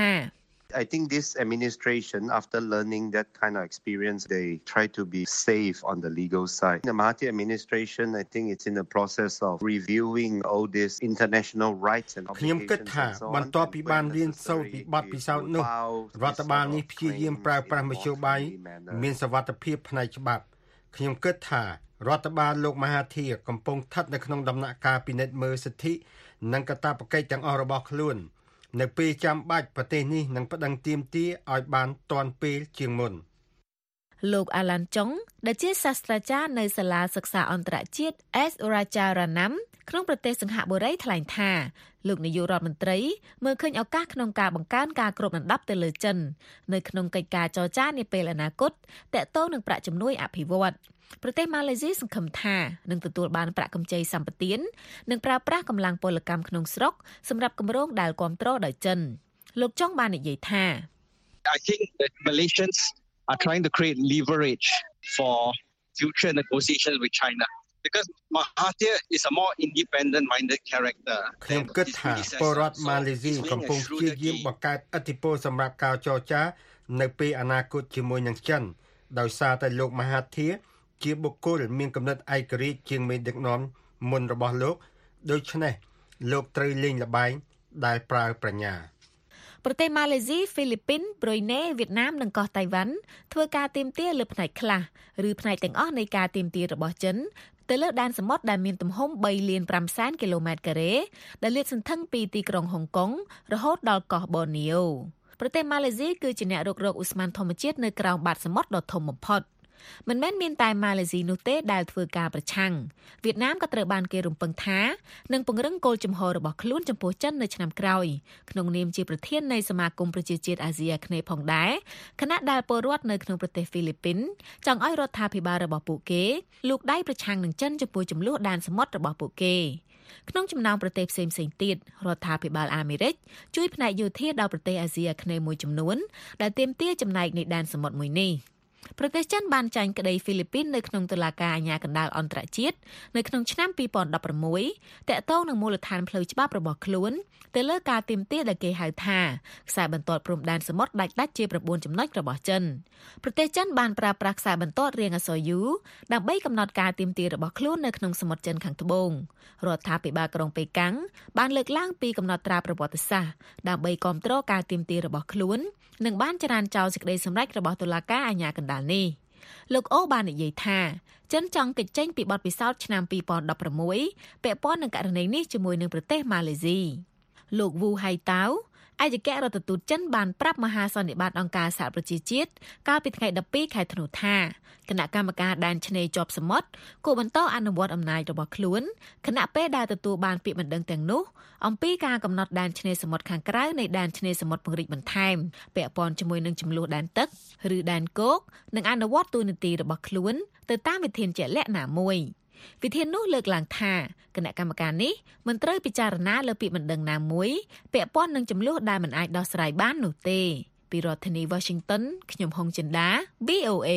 I think this administration, after learning that kind of experience, they try to be safe on the legal side. The Mahathir administration, I think it's in the process of reviewing all these international rights and obligations and so on. បន្ទាប់ពីបានរៀនសូត្រពីបទពិសោធន៍នោះរដ្ឋបាលនេះព្យាយាមប្រើប្រាស់មធ្យោបាយមានសុវត្ថិភាពផ្នែកច្បាប់ខ្ញុំគិតថារដ្ឋបាលលោកមហាធាកំពុងស្ថិតនៅក្នុងដំណាក់កាលពិនិត្យមើលសិទ្ធិនិងកាតព្វកិច្ចទាំងអស់របស់ខ្លួននៅពេលចាំបាច់ប្រទេសនេះនឹងប្តឹងទាមទារឲ្យបានទាន់ពេលជាងមុនលោក Alan Chong ដែលជាសាស្ត្រាចារ្យនៅសាលាសិក្សាអន្តរជាតិ S Rajaratnam ក្នុងប្រទេសសង្ហបុរីថ្លែងថាលោកនាយករដ្ឋមន្ត្រីមើលឃើញឱកាសក្នុងការបង្កើនការគ្របដណ្ដប់ទៅលើចិននៅក្នុងកិច្ចការចរចានាពេលអនាគតទាក់ទងនឹងប្រាក់ជំនួយអភិវឌ្ឍន៍ប្រទេសម៉ាឡេស៊ីសង្ឃឹមថានឹងទទួលបានប្រាក់កម្ចីសម្បទាននិងប្រើប្រាស់កម្លាំងពលកម្មក្នុងស្រុកសម្រាប់គម្រោងដែលគាំទ្រដោយចិនលោកចុងបាននិយាយថា I think that Malaysians are trying to create leverage for future negotiations with China because Mahathir is a more independent minded character ខ្ញុំគិតថាពលរដ្ឋម៉ាឡេស៊ីកំពុងព្យាយាមបង្កើតឥទ្ធិពលសម្រាប់ការចរចានៅពេលអនាគតជាមួយនឹងចិនដោយសារតែលោកមហាធាជាបុគ្គលមានគំនិតឯករាជ្យជាងមេដឹកនាំមុនរបស់លោកដូច្នេះលោកត្រូវលេងល្បែងដែលប្រើប្រាជ្ញាប្រទេសម៉ាឡេស៊ីហ្វីលីពីនប្រុយណេវៀតណាមនិងកោះតៃវ៉ាន់ធ្វើការទាមទារលើផ្នែកខ្លះឬផ្នែកទាំងអស់នៃការទាមទាររបស់ចិនទៅលើដែនសមុទ្រដែលមានទំហំthreeលានfiveសែនគីឡូម៉ែត្រការ៉េដែលលាតសន្ធឹងពីទីក្រុងហុងកុងរហូតដល់កោះប៊ូនីអូប្រទេសម៉ាឡេស៊ីគឺជាអ្នករករកឧស្ម័នធម្មជាតិនៅក្រោមបាតសមុទ្រដ៏ធំបំផុតមិនមែនមានតែម៉ាឡេស៊ីនោះទេដែលធ្វើការប្រឆាំងវៀតណាមក៏ត្រូវបានគេរំពឹងថានឹងពង្រឹងគោលជំហររបស់ខ្លួនចំពោះចិននៅឆ្នាំក្រោយក្នុងនាមជាប្រធាននៃសមាគមប្រជាជាតិអាស៊ីអាគ្នេយ៍ផងដែរខណៈដែលពលរដ្ឋនៅក្នុងប្រទេសហ្វីលីពីនចង់ឲ្យរដ្ឋាភិបាលរបស់ពួកគេលូកដៃប្រឆាំងនឹងចិនចំពោះចំនួនដែនសមុទ្ររបស់ពួកគេក្នុងចំណោមប្រទេសផ្សេងៗទៀតរដ្ឋាភិបាលអាមេរិកជួយផ្នែកយោធាដល់ប្រទេសអាស៊ីអាគ្នេយ៍មួយចំនួនដែលទាមទារចំណែកនៃដែនសមុទ្រមួយនេះប្រទេសចិនបានចាញ់ក្តីហ្វីលីពីននៅក្នុងតុលាការអាជ្ញាកណ្ដាលអន្តរជាតិនៅក្នុងឆ្នាំtwo thousand sixteenតាក់ទងនឹងមូលដ្ឋានផ្លូវច្បាប់របស់ខ្លួនទៅលើការទាមទារដែលគេហៅថាខ្សែបន្ទាត់ព្រំដែនសមុទ្រដាច់ដាច់ជាnineចំណុចរបស់ចិនប្រទេសចិនបានប្រើប្រាស់ខ្សែបន្ទាត់រាងអក្សរ U ដើម្បីកំណត់ការទាមទាររបស់ខ្លួននៅក្នុងសមុទ្រចិនខាងត្បូងរដ្ឋាភិបាលក្រុងប៉េកាំងបានលើកឡើងពីកំណត់ត្រាប្រវត្តិសាស្ត្រដើម្បីគាំទ្រការទាមទាររបស់ខ្លួននិងបានចរានចោលសេចក្តីសម្រេចរបស់តុលាការអាជ្ញាកណ្ដាលនេះលោកអូបាននិយាយថាចិនចង់គេចចេញពីបទពិសោធន៍ឆ្នាំពីរពាន់ដប់ប្រាំមួយពាក់ព័ន្ធនឹងករណីនេះជាមួយនឹងប្រទេសម៉ាឡេស៊ីលោកវូហៃតាវឯកអគ្គរដ្ឋទូតចិនបានប្រាប់មហាសន្និបាតអង្គការសហប្រជាជាតិកាលពីថ្ងៃដប់ពីរខែធ្នូថាគណៈកម្មការដែនឆ្នេរជាប់សមុទ្រគួរបន្តអនុវត្តអំណាចរបស់ខ្លួនគណៈពេលដែលទទួលបានពាក្យបណ្ដឹងទាំងនោះអំពីការកំណត់ដែនឆ្នេរសមុទ្រខាងក្រៅនៃដែនឆ្នេរសមុទ្រពង្រីកបន្ថែមពាក់ព័ន្ធជាមួយនឹងចំនួនដែនទឹកឬដែនគោកនិងអនុវត្តទូនាទីរបស់ខ្លួនទៅតាមវិធានជាក់លាក់ណាមួយវិធាននោះលើកឡើងថាគណៈកម្មការនេះមិនត្រូវពិចារណាលើពាក្យបណ្ដឹងណាមួយពាក់ព័ន្ធនឹងចំនួនដែលមិនអាចដោះស្រាយបាននោះទេពីរដ្ឋធានី Washington ខ្ញុំហុងចិន្តា V O A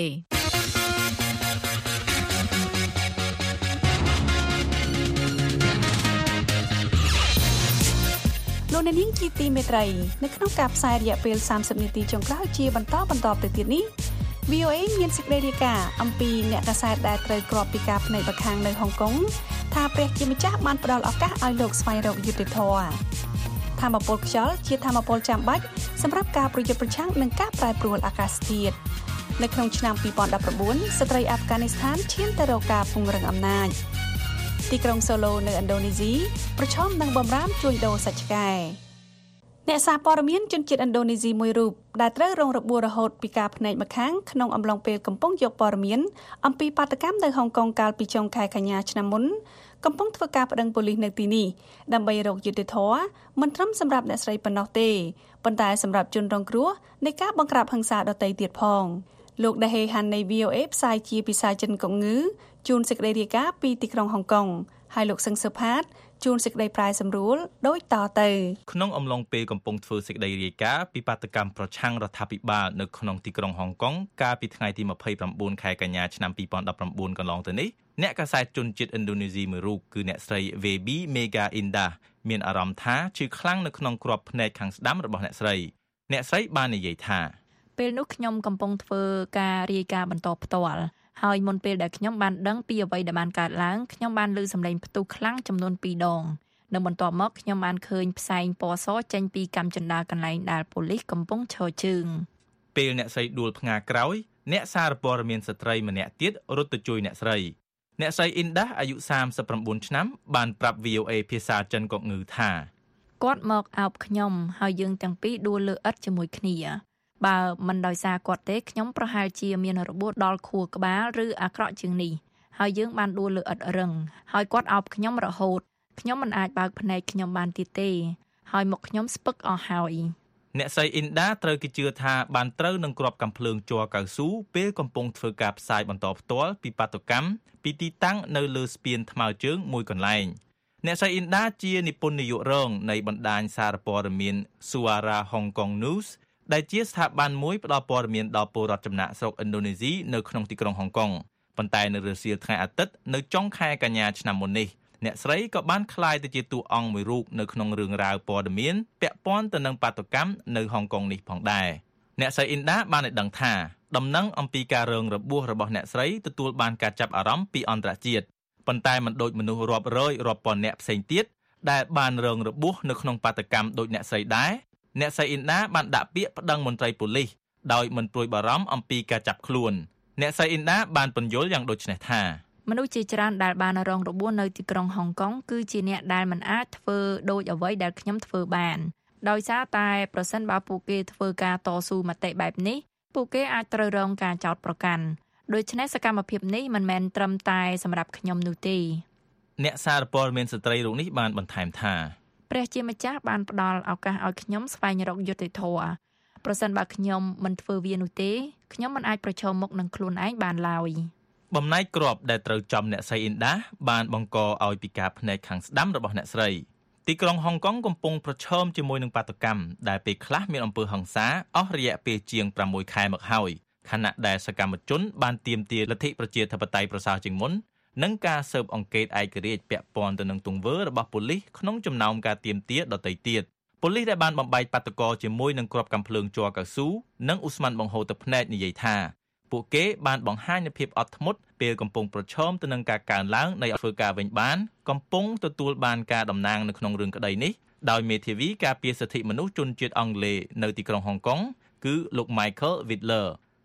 លោកអ្នកនាងជាទីមេត្រីនៅក្នុងការផ្សាយរយៈពេលសាមសិបនាទីចុងក្រោយជាបន្តបន្តទៅទៀតនេះ V O A មានសេចក្តីរាយការណ៍អំពីអ្នកកាសែតដែលត្រូវគ្រាប់ពីការផ្នែកបខាំងនៅហុងកុងថាព្រះជាម្ចាស់បានផ្ដល់ឱកាសឲ្យលោកស្វែងរកយុត្តិធម៌ថាមពលខ្យល់ជាថាមពលចាំបាច់សម្រាប់ការប្រយុទ្ធប្រឆាំងនឹងការប្រែប្រួលអាកាសធាតុនៅក្នុងឆ្នាំពីរពាន់ដប់ប្រាំបួនស្ត្រីអាហ្វហ្គានីស្ថានឈានទៅរកការពង្រឹងអំណាចទីក្រុងសូឡូនៅឥណ្ឌូនេស៊ីប្រឈមនឹងបម្រាមជួញដូរសាច់ឆ្កែអ្នកសារព័ត៌មានជនជាតិឥណ្ឌូនេស៊ីមួយរូបដែលត្រូវរងរបួសរហូតពីការភ្នែកម្ខាងក្នុងអំឡុងពេលកំពុងយកព័ត៌មានអំពីបាតុកម្មនៅហុងកុងកាលពីចុងខែកញ្ញាឆ្នាំមុនកំពុងធ្វើការប្តឹងប៉ូលីសនៅទីនេះដើម្បីរកយុត្តិធម៌មិនត្រឹមសម្រាប់អ្នកស្រីប៉ុណ្ណោះទេប៉ុន្តែសម្រាប់ជនរងគ្រោះនៃការបង្ក្រាបហិង្សាដទៃទៀតផងលោកដាហេហាន់នៃ V O A ផ្សាយជាភាសាចិនកុងងឺជូនសេចក្តីរាយការណ៍ពីទីក្រុងហុងកុងហើយលោកសឹងសុផាតជួនសេចក្តីប្រាយសម្រួលដូចតទៅក្នុងអំឡុងពេលកំពុងធ្វើសេចក្តីរាយការណ៍ពីបាតុកម្មប្រឆាំងរដ្ឋាភិបាលនៅក្នុងទីក្រុងហុងកុងកាលពីថ្ងៃទីម្ភៃប្រាំបួនខែកញ្ញាឆ្នាំពីរពាន់ដប់ប្រាំបួនកន្លងទៅនេះអ្នកកាសែតជនជាតិឥណ្ឌូនេស៊ីមួយរូបគឺអ្នកស្រី Vebi Mega Indah មានអារម្មណ៍ថាឈឺខ្លាំងនៅក្នុងគ្រាប់ភ្នែកខាងស្ដាំរបស់អ្នកស្រីអ្នកស្រីបាននិយាយថាពេលនោះខ្ញុំកំពុងធ្វើការរាយការណ៍បន្តផ្ទាល់ហើយមុនពេលដែលខ្ញុំបានដឹងពីអ្វីដែលបានកើតឡើងខ្ញុំបានឮសំឡេងផ្ទុះខ្លាំងចំនួនពីរដងនៅបន្ទាប់មកខ្ញុំបានឃើញផ្សែងពណ៌សចេញពីកាំជណ្ដើរកន្លែងដែលប៉ូលីសកំពុងឈរជើងពេលអ្នកស្រីដួលផ្ងាក្រោយអ្នកសារព័ត៌មានស្ត្រីម្នាក់ទៀតរត់ទៅជួយអ្នកស្រីអ្នកស្រីអ៊ីនដាអាយុសាមសិបប្រាំបួនឆ្នាំបានប្រាប់ V O A ភាសាចិនកុកងឺថាគាត់មកអោបខ្ញុំហើយយើងទាំងពីរដួលលើឥដ្ឋជាមួយគ្នាបើមិនដោយសារគាត់ទេខ្ញុំប្រហែលជាមានរបួសដល់ខួរក្បាលឬអាក្រក់ជាងនេះហើយយើងបានដួលលើឥដ្ឋរឹងហើយគាត់អោបខ្ញុំរហូតខ្ញុំមិនអាចបើកភ្នែកខ្ញុំបានទៀតទេហើយមុខខ្ញុំស្ពឹកអស់ហើយអ្នកស្រីអ៊ីនដាត្រូវគេជឿថាបានត្រូវនឹងគ្រាប់កាំភ្លើងជ័រកៅស៊ូពេលកំពុងធ្វើការផ្សាយបន្តផ្ទាល់ពីបាតុកម្មពីទីតាំងនៅលើស្ពានថ្មើរជើងមួយកន្លែងអ្នកស្រីអ៊ីនដាជានិពន្ធនាយករងនៃបណ្ដាញសារព័ត៌មាន Suara Hong Kong Newsដែលជាស្ថាប័នមួយផ្ដល់ព័ត៌មានដល់ពលរដ្ឋចំណាក់ស្រុកឥណ្ឌូនេស៊ីនៅក្នុងទីក្រុងហុងកុងប៉ុន្តែនៅរសៀលថ្ងៃអាទិត្យនៅចុងខែកញ្ញាឆ្នាំមុននេះអ្នកស្រីក៏បានក្លាយទៅជាតួអង្គមួយរូបនៅក្នុងរឿងរ៉ាវព័ត៌មានពាក់ព័ន្ធទៅនឹងបាតុកម្មនៅហុងកុងនេះផងដែរអ្នកស្រីអ៊ីនដាបានឲ្យដឹងថាដំណឹងអំពីការរងរបួសរបស់អ្នកស្រីទទួលបានការចាប់អារម្មណ៍ពីអន្តរជាតិប៉ុន្តែមិនដូចមនុស្សរាប់រយរាប់ពាន់អ្នកផ្សេងទៀតដែលបានរងរបួសនៅក្នុងបាតុកម្មដូចអ្នកស្រីដែរអ្នកស្រីអ៊ីនដាបានដាក់ពាក្យប្តឹងមន្ត្រីប៉ូលីសដោយមិនព្រួយបារម្ភអំពីការចាប់ខ្លួនអ្នកស្រីអ៊ីនដាបានពន្យល់យ៉ាងដូចនេះថាមនុស្សជាច្រើនដែលបានរងរបួសនៅទីក្រុងហុងកុងគឺជាអ្នកដែលមិនអាចធ្វើដូចអ្វីដែលខ្ញុំធ្វើបានដោយសារតែប្រសិនបើពួកគេធ្វើការតស៊ូមតិបែបនេះពួកគេអាចត្រូវរងការចោទប្រកាន់ដូច្នេះសកម្មភាពនេះមិនមែនត្រឹមតែសម្រាប់ខ្ញុំនោះទេអ្នកសារព័ត៌មានស្ត្រីរូបនេះបានបន្ថែមថាព្រះជាម្ចាស់បានផ្ដល់ឱកាសឲ្យខ្ញុំស្វែងរកយុត្តិធម៌ប្រសិនបើខ្ញុំមិនធ្វើវានោះទេខ្ញុំមិនអាចប្រឈមមុខនឹងខ្លួនឯងបានឡើយបំណែកគ្រាប់ដែលត្រូវចំអ្នកស្រីអ៊ីនដាបានបង្កឲ្យពិការភ្នែកខាងស្ដាំរបស់អ្នកស្រីទីក្រុងហុងកុងកំពុងប្រឈមជាមួយនឹងបាតុកម្មដែលពេលខ្លះមានអំពើហិង្សាអស់រយៈពេលជាងប្រាំមួយខែមកហើយខណៈដែលសកម្មជនបានទាមទារលទ្ធិប្រជាធិបតេយ្យប្រសើរជាងមុននិងការស៊ើបអង្កេតឯករាជ្យពាក់ព័ន្ធទៅនឹងទង្វើរបស់ប៉ូលីសក្នុងចំណោមការទាមទារដទៃទៀតប៉ូលីសដែលបានបំបែកបាតុករជាមួយនឹងគ្រាប់កាំភ្លើងជ័រកៅស៊ូនិងឧស្ម័នបង្ហូរទឹកភ្នែកនិយាយថាពួកគេបានបង្ហាញនូវភាពអត់ធ្មត់ពេលកំពុងប្រឈមទៅនឹងការកើនឡើងនៃធ្វើការវិញបានកំពុងទទួលបានការតំណាងនៅក្នុងរឿងក្តីនេះដោយមេធាវីការពារសិទ្ធិមនុស្សជនជាតិអង់គ្លេសនៅទីក្រុងហុងកុងគឺលោក Michael Whitler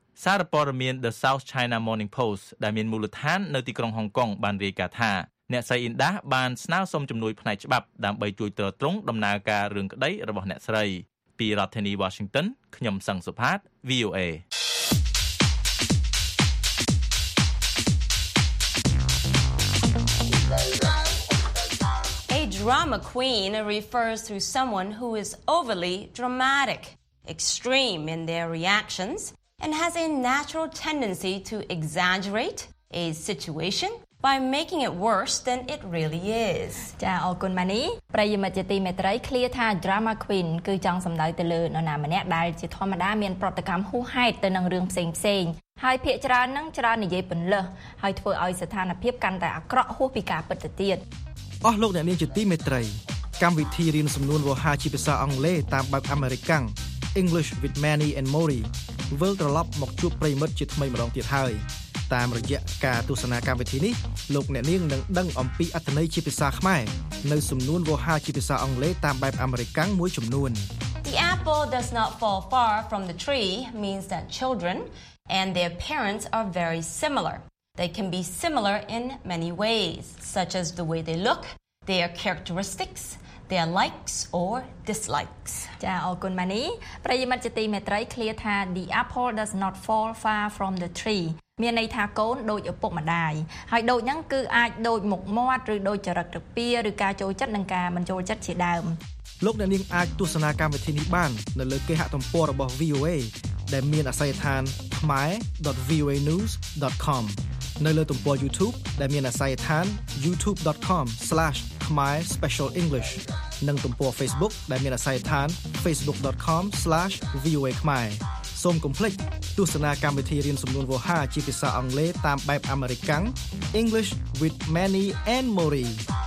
សារព័ត៌មាន The South China Morning Post ដែលមានមូលដ្ឋាននៅទីក្រុងហុងកុងបានរាយការណ៍ថាអ្នកស្រីអ៊ីនដាបានស្នើសុំជំនួយផ្នែកច្បាប់ដើម្បីជួយទ្រទ្រង់ដំណើរការរឿងក្តីរបស់អ្នកស្រីពីរដ្ឋធានី Washington ខ្ញុំសង្សុផាត V O A A drama queen refers to someone who is overly dramatic, extreme in their reactions, and has a natural tendency to exaggerate a situation by making it worse than it really is. ចាអរគុណម៉ានីប្រិយមិត្តជាទីមេត្រីឃ្លាថា drama queen គឺចង់សំដៅទៅលើនរណាម្នាក់ដែលជាធម្មតាមានប្រតិកម្មហួសហេតុទៅនឹងរឿងផ្សេងផ្សេងហើយភាគច្រើននឹងច្រើននិយាយពន្លើសហើយធ្វើឲ្យស្ថានភាពកាន់តែអាក្រក់ហួសពីការពិតទៅទៀតអស់លោកអ្នកនាងជាទីមេត្រីកម្មវិធីរៀនសំនួនវោហារជាភាសាអង់គ្លេសតាមបែបអាមេរិកាំង English with Manny and Mori វិលត្រឡប់មកជួបប្រិយមិត្តជាថ្មីម្ដងទៀតហើយតាមរយៈការទស្សនាកម្មវិធីនេះលោកអ្នកនាងនឹងដឹងអំពីអត្ថន័យជាភាសាខ្មែរនៅសំនួនវោហារជាភាសាអង់គ្លេសតាមបែបអាមេរិកាំងមួយចំនួន The apple does not fall far from the tree means that children and their parents are very similar. They can be similar in many ways, such as the way they look, their characteristics, their likes or dislikes. ចាអរគុណម៉ានីប្រិយមិត្តជាទីមេត្រីឃ្លាថា The apple does not fall far from the tree មានន័យថាកូនដូចឪពុកម្ដាយហើយដូចហ្នឹងគឺអាចដូចមុខមាត់ឬដូចចរិតរបៀរឬការចូលចិត្តនិងការមិនចូលចិត្តជាដើមលោកអ្នកនាងអាចទស្សនាកម្មវិធីនេះបាននៅលើគេហទំព័ររបស់ V O A ដែលមានអាសយដ្ឋាន khmae dot v o a news dot com នៅលើទំព័រ YouTube ដែលមានអាសយដ្ឋាន youtube dot com slash khmae special english និងទំព័រ Facebook ដែលមានអាសយដ្ឋាន facebook dot com slash v o a khmae សូមកុំភ្លេចទស្សនាកម្មវិធីរៀនសំនួនវោហារជាភាសាអង់គ្លេសតាមបែបអាមេរិកាំង English with Manny and Mori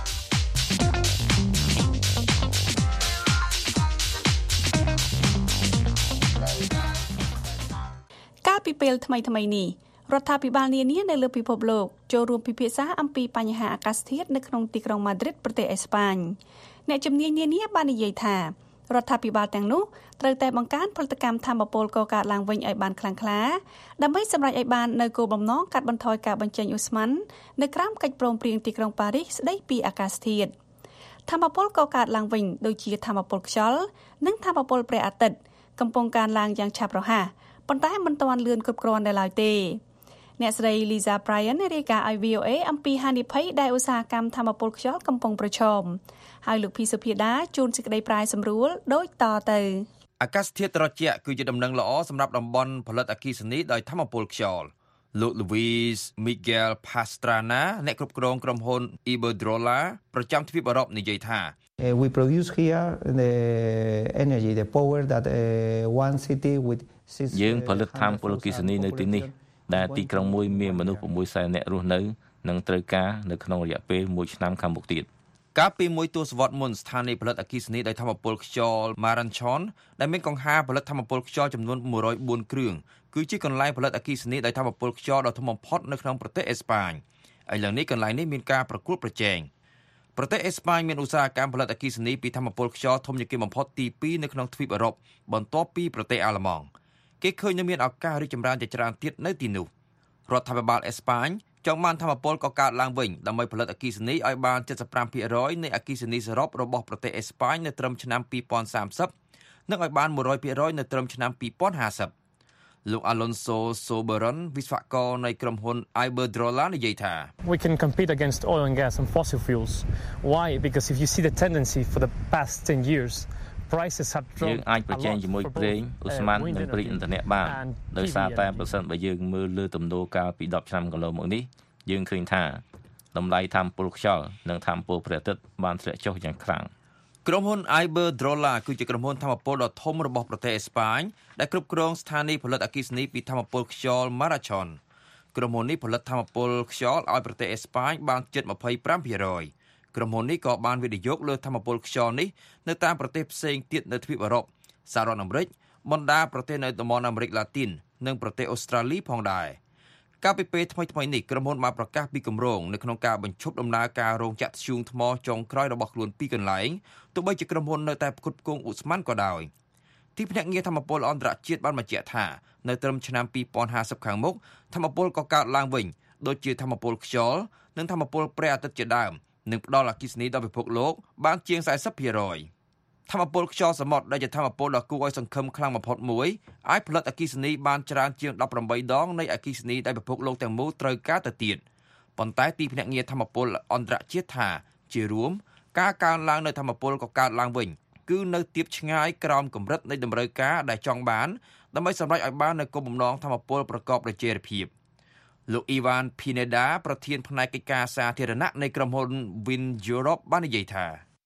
កាលពីពេលថ្មីៗនេះរដ្ឋាភិបាលនានានៅលើពិភពលោកចូលរួមពិភាក្សាអំពីបញ្ហាអាកាសធាតុនៅក្នុងទីក្រុងម៉ាឌ្រីតប្រទេសអេស្ប៉ាញអ្នកជំនាញនានាបាននិយាយថារដ្ឋាភិបាលទាំងនោះត្រូវតែបង្កើនផលិតកម្មថាមពលកកើតឡើងវិញឲ្យបានខ្លាំងក្លាដើម្បីសម្រេចឲ្យបាននូវគោលបំណងកាត់បន្ថយការបញ្ចេញឧស្ម័ននៅក្រោមកិច្ចព្រមព្រៀងទីក្រុងប៉ារីសស្តីពីអាកាសធាតុថាមពលកកើតឡើងវិញដូចជាថាមពលខ្យល់និងថាមពលព្រះអាទិត្យកំពុងកើនឡើងយ៉ាងឆាប់រហ័សប៉ុន្តែមិនទាន់លឿនគ្រប់គ្រាន់ដែរឡើយទេអ្នកស្រី Lisa Bryan រាយការណ៍ឲ្យ V O A អំពីហានិភ័យដែលឧស្សាហកម្មថាមពលខ្យល់កំពុងប្រឈមហើយលោកភីសុភាដាជួនសេចក្តីប្រាយសម្រួលដូចតទៅអាកាសធាតុត្រជាក់គឺជាដំណឹងល្អសម្រាប់តំបន់ផលិតអគ្គិសនីដោយថាមពលខ្យល់លោក Luis Miguel Pastrana អ្នកគ្រប់គ្រងក្រុមហ៊ុន Iberdrola ប្រចាំទ្វីបអឺរ៉ុបនិយាយថា Uh, we produce here the energy, the power that uh, one city with six យើងផលិតថាមពលអគ្គិសនីនៅទីនេះដែលទីក្រុងមួយមានមនុស្ស៦សែននាក់រស់នៅនិងត្រូវការនៅក្នុងរយៈពេលមួយឆ្នាំខាងមុខទៀតកាលពីមួយទសវត្សរ៍មុនស្ថានីយ៍ផលិតអគ្គិសនីដោយថាមពលខ្យល់ Maranchon ដែលមានកង្ហារផលិតថាមពលខ្យល់ចំនួនមួយរយបួនគ្រឿងគឺជាកន្លែងផលិតអគ្គិសនីដោយថាមពលខ្យល់ដ៏ធំបំផុតនៅក្នុងប្រទេសអេស្ប៉ាញឥឡូវនេះកន្លែងនេះមានការប្រកួតប្រជែងប្រទេសអេស្ប៉ាញមានឧស្សាហកម្មផលិតអគ្គិសនីពីថាមពលខ្យល់ធំជាងគេបំផុតទីពីរនៅក្នុងទ្វីបអឺរ៉ុបបន្ទាប់ពីប្រទេសអាល្លឺម៉ង់គេឃើញនៅមានឱកាសរីកចម្រើនជាច្រើនទៀតនៅទីនោះរដ្ឋាភិបាលអេស្ប៉ាញចង់បានថាមពលកកើតឡើងវិញដើម្បីផលិតអគ្គិសនីឲ្យបាន 75% នៃអគ្គិសនីសរុបរបស់ប្រទេសអេស្ប៉ាញនៅត្រឹមឆ្នាំពីរពាន់សាមសិបនិងឲ្យបាន one hundred percent នៅត្រឹមឆ្នាំពីរពាន់ហាសិបលោក Alonso Soberon វិស្វករនៃក្រុមហ៊ុន Iberdrola និយាយថា We can compete against oil and gas and fossil fuels. Why? Because if you see the tendency for the past ten years, prices have dropped. យើងអាចប្រជែងជាមួយប្រេងឧស្ម័ននិងប្រេងឥន្ធនៈបានដោយសារតែប្រសិនបើយើងមើលលើទំនោរកាលពីដប់ឆ្នាំកន្លងមកនេះយើងឃើញថាតម្លៃថាមពលខ្យល់និងថាមពលព្រះអាទិត្យបានធ្លាក់ចុះយ៉ាងខ្លាំងក្រុមហ៊ុន Iberdrola គឺជាក្រុមហ៊ុនថាមពលដ៏ធំរបស់ប្រទេសអេស្ប៉ាញដែលគ្រប់គ្រងស្ថានីយ៍ផលិតអគ្គិសនីពីថាមពលខ្យល់ Maranchon ក្រុមហ៊ុននេះផលិតថាមពលខ្យល់ឲ្យប្រទេសអេស្ប៉ាញបានជិត ยี่สิบห้าเปอร์เซ็นต์ ក្រុមហ៊ុននេះក៏បានវិនិយោគលើថាមពលខ្យល់នេះនៅតាមប្រទេសផ្សេងទៀតនៅទ្វីបអឺរ៉ុបសហរដ្ឋអាមេរិកបណ្ដាប្រទេសនៅតំបន់អាមេរិកឡាទីននិងប្រទេសអូស្ត្រាលីផងដែរកាលពីពេលថ្មីៗនេះក្រុមហ៊ុនបានប្រកាសពីគម្រោងនៅក្នុងការបញ្ឈប់ដំណើរការរោងចក្រធ្យូងថ្មចុងក្រោយរបស់ខ្លួនពីរកន្លែងទោះបីជាក្រុមហ៊ុននៅតែផ្គត់ផ្គង់ឧស្ម័នក៏ដោយទីភ្នាក់ងារធម្មពលអន្តរជាតិបានបញ្ជាក់ថានៅត្រឹមឆ្នាំពីរពាន់ហាសិបខាងមុខធម្មពលក៏កើតឡើងវិញដូចជាធម្មពលខ្យល់និងធម្មពលព្រះអាទិត្យជាដើមនឹងផ្ដល់អគ្គិសនីដល់ពិភពលោកបានជាង สี่สิบเปอร์เซ็นต์ ធម្មពលខ្យល់សមុទ្រដែលជាធម្មពលដ៏គួរឲ្យសង្ឃឹមខ្លាំងបំផុតមួយអាចផលិតអគ្គិសនីបានច្រើនជាង ដប់ប្រាំបី ដងនៃអគ្គិសនីដែលពិភពលោកទាំងមូលត្រូវការទៅទៀតប៉ុន្តែទីភ្នាក់ងារធម្មពលអន្តរជាតិថាជារួមការកើនឡើងនៅធម្មពលក៏កើតឡើងវិញគឺនៅទាបឆ្ងាយក្រោមកម្រិតនៃតម្រូវការដែលចង់បានដើម្បីសម្រេចឲ្យបាននូវគោលបំណងធម្មពលប្រកបដោយចីរភាពលោក Ivan Pineda ប្រធានផ្នែកកិច្ចការសាធារណៈនៃក្រុមហ៊ុន Wind Europe បាននិយាយថា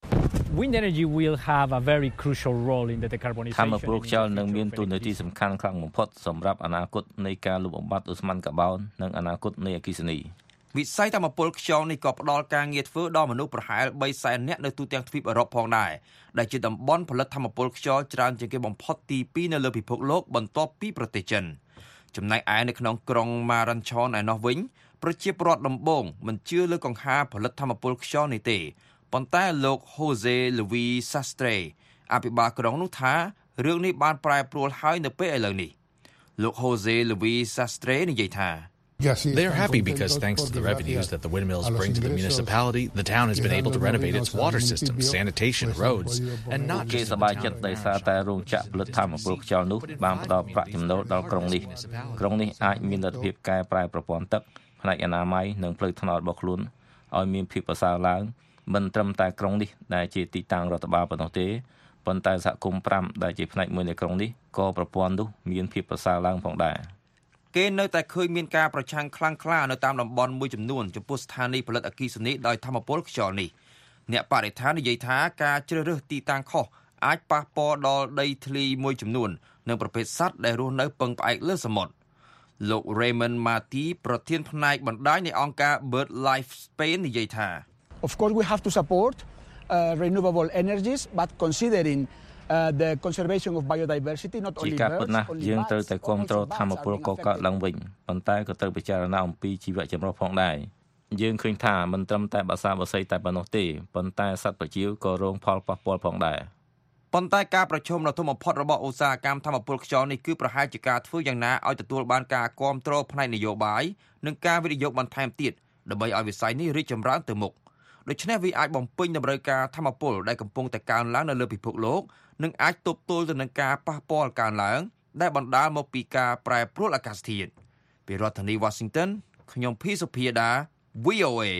Wind energy will have a very crucial role in the decarbonization ធម្មពលខ្យល់នឹងមានតួនាទីសំខាន់ខ្លាំងបំផុតសម្រាប់អនាគតនៃការលុបបំបាត់ឧស្ម័នកាបូននិងអនាគតនៃអគ្គិសនីវិស័យធម្មពលខ្យល់នេះក៏ផ្ដល់ការងារធ្វើដល់មនុស្សប្រហែល បីសែន នាក់នៅទូទាំងទ្វីបអឺរ៉ុបផងដែរដែលជាតំបន់ផលិតធម្មពលខ្យល់ច្រើនជាងគេបំផុតទីពីរនៅលើពិភពលោកបន្ទាប់ពីប្រទេសចិនចំណែកឯនៅក្នុងក្រុង Maranchon ឯណោះវិញប្រជាពលរដ្ឋដំបងមិនជឿលើកង្ហារផលិតធម្មពលខ្យល់នេះទេប៉ុន្តែលោក Jose Luis Sastre អភិបាលក្រុងនោះថារឿងនេះបានប្រែប្រួលហើយនៅពេលឥឡូវនេះលោក Jose Luis Sastre និយាយថា They are happy because thanks to the revenues that the windmills bring to the municipality, the town has been able to renovate its water system, sanitation, roads, and not just គេសប្បាយចិត្តដោយសារតែរោងចក្រផលិតធម្មពលខ្យល់នោះបានផ្ដល់ប្រាក់ចំណូលដល់ក្រុងនេះក្រុងនេះអាចមានលទ្ធភាពកែប្រែប្រព័ន្ធទឹកផ្នែកអនាម័យនិងផ្លូវថ្នល់របស់ខ្លួនឲ្យមានភាពប្រសើរឡើងមិនត្រឹមតែក្រុងនេះដែលជាទីតាំងរដ្ឋបាលប៉ុណ្ណោះទេប៉ុន្តែសហគមន៍ five ដែលជាផ្នែកមួយនៃក្រុងនេះក៏ប្រព័ន្ធនោះមានភាពប្រសើរឡើងផងដែរគេនៅតែឃើញមានការប្រឆាំងខ្លាំងក្លានៅតាមតំបន់មួយចំនួនចំពោះស្ថានីយផលិតអគ្គិសនីដោយធម្មពលខ្យល់នេះអ្នកបរិស្ថាននិយាយថាការជ្រើសរើសទីតាំងខុសអាចប៉ះពាល់ដល់ដីធ្លីមួយចំនួននិងប្រភេទសត្វដែលរស់នៅពឹងផ្អែកលើសមុទ្រលោក Raymond Marti ប្រធានផ្នែកបណ្ដាញនៃអង្គការ BirdLife Spain និយាយថា Of course we have to support uh, renewable energies but considering Uh, the conservation of biodiversity not only birds យើងត្រូវតែគ្រប់គ្រងធម្មពលកកើតឡើងវិញប៉ុន្តែក៏ត្រូវពិចារណាអំពីជីវៈចម្រុះផងដែរយើងឃើញថាមិនត្រឹមតែបសាបស័យតែប៉ុណ្ណោះទេប៉ុន្តែសត្វប្រចៀវក៏រងផលប៉ះពាល់ផងដែរប៉ុន្តែការប្រជុំដ៏ធំបំផុតរបស់ឧស្សាហកម្មធម្មពលខ្យល់នេះគឺប្រហែលជាការធ្វើយ៉ាងណាឲ្យទទួលបានការគាំទ្រផ្នែកនយោបាយនិងការវិនិយោគបន្ថែមទៀតដើម្បីឲ្យវិស័យនេះរីកចម្រើនទៅមុខដូច្នេះវាអាចបំពេញតម្រូវការធម្មពលដែលកំពុងតែកើនឡើងនៅលើពិភពលោកនិងអាចទប់ទល់ទៅនឹងការប៉ះពាល់កើនឡើងដែលបណ្ដាលមកពីការប្រែប្រួលអាកាសធាតុពីរដ្ឋធានី Washington ខ្ញុំភីសុភាដា V O A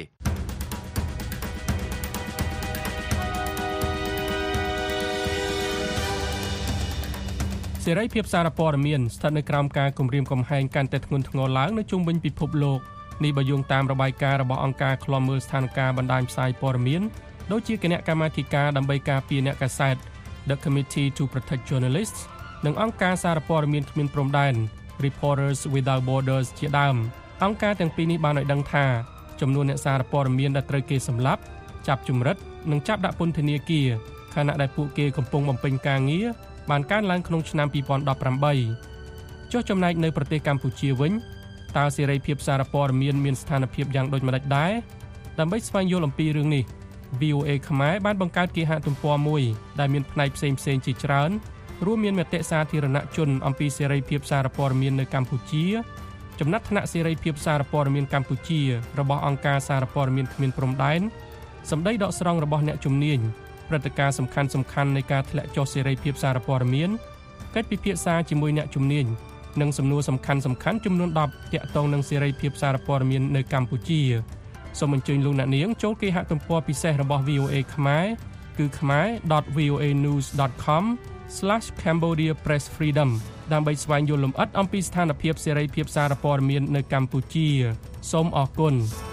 សេរីភាពសារព័ត៌មានស្ថិតនៅក្រោមការគំរាមកំហែងកាន់តែធ្ងន់ធ្ងរឡើងនៅជុំវិញពិភពលោកនេះបើយោងតាមរបាយការណ៍របស់អង្គការឃ្លាំមើលស្ថានភាពបណ្ដាញផ្សាយព័ត៌មានដូចជាគណៈកម្មាធិការដើម្បីការពារអ្នកកាសែត The Committee to Protect Journalists និងអង្គការសារព័ត៌មានគ្មានព្រំដែន Reporters Without Borders ជាដើមអង្គការទាំងពីរនេះបានឲ្យដឹងថាចំនួនអ្នកសារព័ត៌មានដែលត្រូវគេសម្លាប់ចាប់ជំរិតនិងចាប់ដាក់ពន្ធនាគារខណៈដែលពួកគេកំពុងបំពេញការងារបានកើនឡើងក្នុងឆ្នាំtwo thousand eighteenចុះចំណែកនៅប្រទេសកម្ពុជាវិញតើសេរីភាពសារព័ត៌មានមានស្ថានភាពយ៉ាងដូចម្តេចដែរដើម្បីស្វែងយល់អំពីរឿងនេះ V O A ខ្មែរបានបង្កើតគេហទំព័រមួយដែលមានផ្នែកផ្សេងៗជាច្រើនរួមមានមតិសាធារណជនអំពីសេរីភាពសារព័ត៌មាននៅកម្ពុជាចំណាត់ថ្នាក់សេរីភាពសារព័ត៌មានកម្ពុជារបស់អង្គការសារព័ត៌មានគ្មានព្រំដែនសម្ដីដកស្រង់របស់អ្នកជំនាញព្រឹត្តិការណ៍សំខាន់ៗនៃការធ្លាក់ចុះសេរីភាពសារព័ត៌មានកិច្ចពិភាក្សាជាមួយអ្នកជំនាញនិងសំណួរសំខាន់ៗចំនួនtenទាក់ទងនឹងសេរីភាពសារព័ត៌មាននៅកម្ពុជាសូមអញ្ជើញលោកអ្នកនាងចូលគេហទំព័រពិសេសរបស់ V O A ខ្មែរគឺ khmer dot voanews dot com slash cambodia press freedom ដើម្បីស្វែងយល់លម្អិតអំពីស្ថានភាពសេរីភាពសារព័ត៌មាននៅកម្ពុជាសូមអរគុណ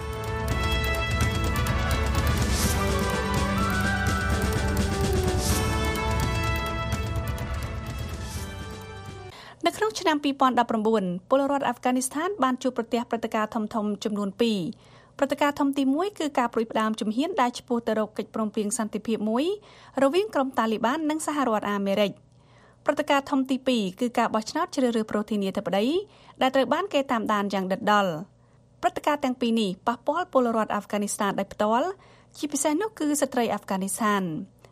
នៅក្នុងឆ្នាំtwo thousand nineteenពលរដ្ឋអាហ្វហ្គានីស្ថានបានជួបប្រទះព្រឹត្តិការណ៍ធំៗចំនួនtwoព្រឹត្តិការណ៍ធំទីoneគឺការព្រួយផ្ដាមជំហានដែលឆ្ពោះទៅរកកិច្ចព្រមព្រៀងសន្តិភាពមួយរវាងក្រុមតាលីបាននិងសហរដ្ឋអាមេរិកព្រឹត្តិការណ៍ធំទីtwoគឺការបោះឆ្នោតជ្រើសរើសប្រធានាធិបតីដែលត្រូវបានគេតាមដានយ៉ាងដិតដល់ព្រឹត្តិការណ៍ទាំងពីរនេះប៉ះពាល់ពលរដ្ឋអាហ្វហ្គានីស្ថានដោយផ្ទាល់ជាពិសេសនោះគឺស្ត្រីអាហ្វហ្គានីស្ថាន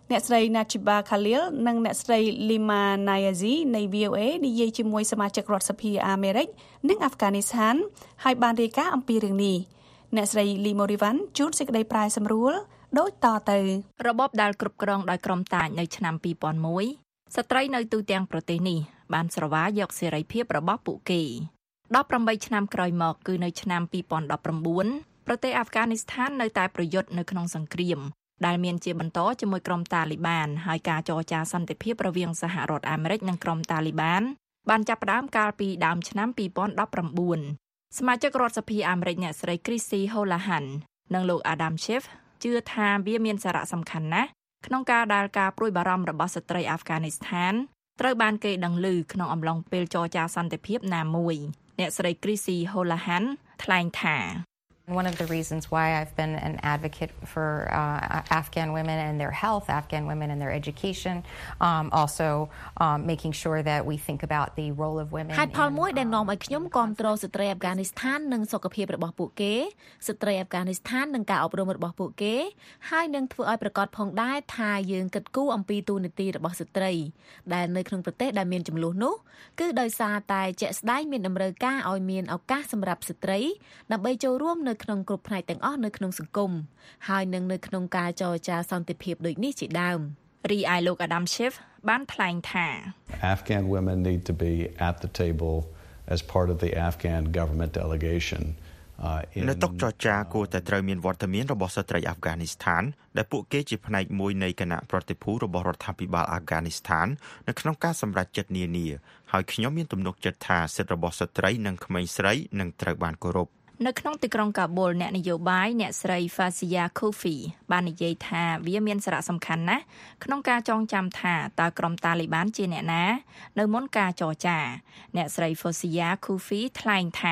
អ្នកស្រី Nachiba Khalil និងអ្នកស្រី Lima Nayazi នៃ V O A និយាយជាមួយសមាជិករដ្ឋសភាអាមេរិកនិងអាហ្វហ្គានីស្ថានហើយបានរាយការណ៍អំពីរឿងនេះអ្នកស្រី Lee Morivan ជួនសេចក្តីប្រាយសម្រួលដូចតទៅរបបដែលគ្រប់គ្រងដោយក្រុមតាចនៅឆ្នាំពីរពាន់មួយស្ត្រីនៅទូទាំងប្រទេសនេះបានស្រវាយកសេរីភាពរបស់ពួកគេដប់ប្រាំបីឆ្នាំក្រោយមកគឺនៅឆ្នាំពីរពាន់ដប់ប្រាំបួនប្រទេសអាហ្វហ្គានីស្ថាននៅតែប្រយុទ្ធនៅក្នុងសង្គ្រាមដែលមានជាបន្តជាមួយក្រុមតាលីបានហើយការចរចាសន្តិភាពរវាងសហរដ្ឋអាមេរិកនិងក្រុមតាលីបានបានចាប់ផ្ដើមកាលពីដើមឆ្នាំពីរពាន់ដប់ប្រាំបួនសមាជិករដ្ឋសភាអាមេរិកអ្នកស្រី Chrissy Holahan និងលោក Adam Schiff ជឿថាវាមានសារៈសំខាន់ណាស់ក្នុងការដាល់ការព្រួយបារម្ភរបស់ស្ត្រីអាហ្វហ្គានីស្ថានត្រូវបានគេដឹងឮក្នុងអំឡុងពេលចរចាសន្តិភាពណាមួយអ្នកស្រី Chrissy Holahan ថ្លែងថា One of the reasons why I've been an advocate for uh, Afghan women and their health, Afghan women and their education, um, also um, making sure that we think about the role of women. ហើយផលមួយដែលនាំឲ្យខ្ញុំគាំទ្រស្ត្រីអាហ្វហ្គានីស្ថាននិងសុខភាពរបស់ពួកគេស្ត្រីអាហ្វហ្គានីស្ថាននិងការអប់រំរបស់ពួកគេហើយនឹងធ្វើឲ្យប្រកាសផងដែរថាយើងគិតគូរអំពីទូនាទីរបស់ស្ត្រីដែលនៅក្នុងប្រទេសដែលមានចំនួននោះគឺដោយសារតែជាក់ស្ដែងមានតម្រូវការឲ្យមានឱកាសសម្រាប់ស្ត្រីដើម្បីចូលរួមនៅក្នុងគ្រប់ផ្នែកទាំងអស់នៅក្នុងសង្គមហើយនឹងនៅក្នុងការចរចាសន្តិភាពដូចនេះជាដើមរីឯលោក Adam Schiff បានថ្លែងថា Afghan women need to be at the table as part of the Afghan government delegation នៅតុចរចាគួរតែត្រូវមានវត្តមានរបស់ស្ត្រីអាហ្វហ្គានីស្ថានដែលពួកគេជាផ្នែកមួយនៃគណៈប្រតិភូរបស់រដ្ឋាភិបាលអាហ្វហ្គានីស្ថាននៅក្នុងការសម្រេចចិត្តនានាហើយខ្ញុំមានទំនុកចិត្តថាសិទ្ធិរបស់ស្ត្រីនិងក្មេងស្រីនឹងត្រូវបានគោរពនៅក្នុងទីក្រុងកាបូលអ្នកនយោបាយអ្នកស្រី Fazia Koufi បាននិយាយថាវាមានសារៈសំខាន់ណាស់ក្នុងការចងចាំថាតើក្រុមតាលីបានជាអ្នកណានៅមុនការចរចាអ្នកស្រី Fazia Koufi ថ្លែងថា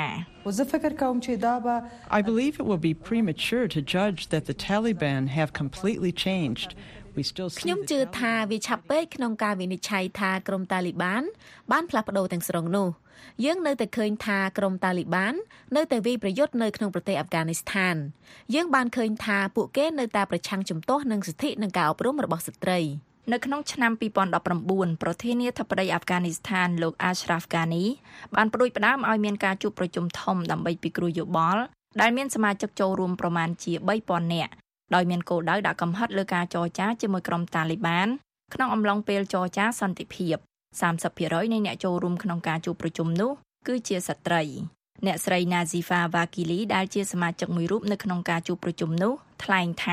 I believe it will be premature to judge that the Taliban have completely changed. We still see ខ្ញុំជឿថាវាឆាប់ពេកក្នុងការវិនិច្ឆ័យថាក្រុមតាលីបានបានផ្លាស់ប្ដូរទាំងស្រុងនោះយើងនៅតែឃើញថាក្រុមតាលីបាននៅតែវាយប្រយុទ្ធនៅក្នុងប្រទេសអាហ្វហ្គានីស្ថានយើងបានឃើញថាពួកគេនៅតែប្រឆាំងជំទាស់នឹងសិទ្ធិនិងការអប់រំរបស់ស្ត្រីនៅក្នុងឆ្នាំពីរពាន់ដប់ប្រាំបួនប្រធានាធិបតីអាហ្វហ្គានីស្ថានលោក Ashraf Ghani បានប្រួយផ្ដើមឲ្យមានការជួបប្រជុំធំដើម្បីពិគ្រោះយោបល់ដែលមានសមាជិកចូលរួមប្រមាណជាបីពាន់នាក់ដោយមានគោលដៅដាក់កំហិតលើការចរចាជាមួយក្រុមតាលីបានក្នុងអំឡុងពេលចរចាសន្តិភាពសាមសិបភាគរយ នៃអ្នកចូលរួមក្នុងការជួបប្រជុំនោះគឺជាស្ត្រីអ្នកស្រី Nazifa Wakili ដែលជាសមាជិកមួយរូបនៅក្នុងការជួបប្រជុំនោះថ្លែងថា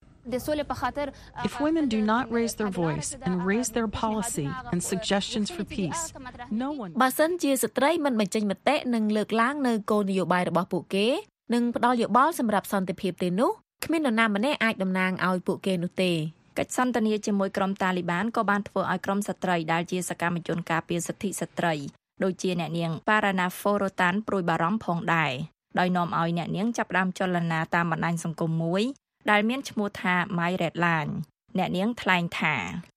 If women do not raise their voice and raise their policy and suggestions for peace, no one បើសិនជាស្ត្រីមិនបញ្ចេញមតិនិងលើកឡើងនៅគោលនយោបាយរបស់ពួកគេនិងផ្ដល់យោបល់សម្រាប់សន្តិភាពទេនោះគ្មាននរណាម្នាក់អាចតំណាងឲ្យពួកគេនោះទេកិច្ចសន្ទនាជាមួយក្រុមតាលីបានក៏បានធ្វើឲ្យក្រុមស្ត្រីដែលជាសកម្មជនការពារសិទ្ធិស្ត្រីដូចជាអ្នកនាង Parana Forotan ព្រួយបារម្ភផងដែរដោយនាំឲ្យអ្នកនាងចាប់ផ្ដើមចលនាតាមបណ្ដាញសង្គមមួយដែលមានឈ្មោះថា My Red Line អ្នកនាងថ្លែងថា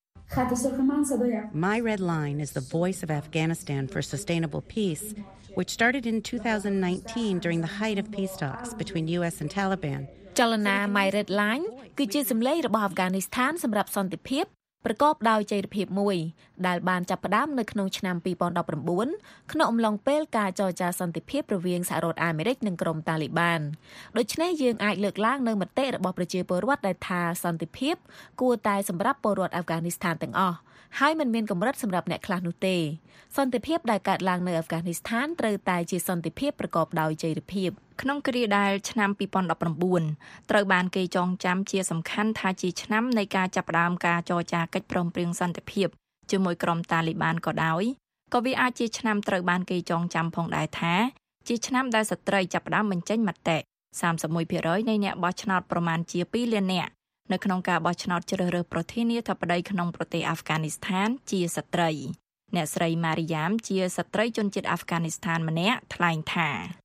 My Red Line is the voice of Afghanistan for sustainable peace, which started in two thousand nineteen during the height of peace talks between U S and Taliban. ចលនា My Red Line គឺជាសម្លេងរបស់អាហ្វហ្គានីស្ថានសម្រាប់សន្តិភាពប្រកបដោយចីរភាពមួយដែលបានចាប់ផ្ដើមនៅក្នុងឆ្នាំពីរពាន់ដប់ប្រាំបួនក្នុងអំឡុងពេលការចរចាសន្តិភាពរវាងសហរដ្ឋអាមេរិកនិងក្រុមតាលីបានដូច្នេះយើងអាចលើកឡើងនៅមតិរបស់ប្រជាពលរដ្ឋដែលថាសន្តិភាពគួរតែសម្រាប់ពលរដ្ឋអាហ្វហ្គានីស្ថានទាំងអស់ហើយមិនមានកម្រិតសម្រាប់អ្នកខ្លះនោះទេសន្តិភាពដែលកើតឡើងនៅអាហ្វហ្គានីស្ថានត្រូវតែជាសន្តិភាពប្រកបដោយចីរភាពក្នុងគ្រាដែលឆ្នាំពីរពាន់ដប់ប្រាំបួនត្រូវបានគេចងចាំជាសំខាន់ថាជាឆ្នាំនៃការចាប់ផ្ដើមការចរចាកិច្ចព្រមព្រៀងសន្តិភាពជាមួយក្រុមតាលីបានក៏ដោយក៏វាអាចជាឆ្នាំត្រូវបានគេចងចាំផងដែរថាជាឆ្នាំដែលស្ត្រីចាប់ផ្ដើមបញ្ចេញមតិសាមសិបមួយភាគរយ នៃអ្នកបោះឆ្នោតប្រមាណជាពីរលាននាក់នៅក្នុងការបោះឆ្នោតជ្រើសរើសប្រធានាធិបតីក្នុងប្រទេសអាហ្វហ្គានីស្ថានជាស្ត្រីអ្នកស្រី Mariam ជាស្ត្រីជនជាតិអាហ្វហ្គានីស្ថានម្នាក់ថ្លែងថា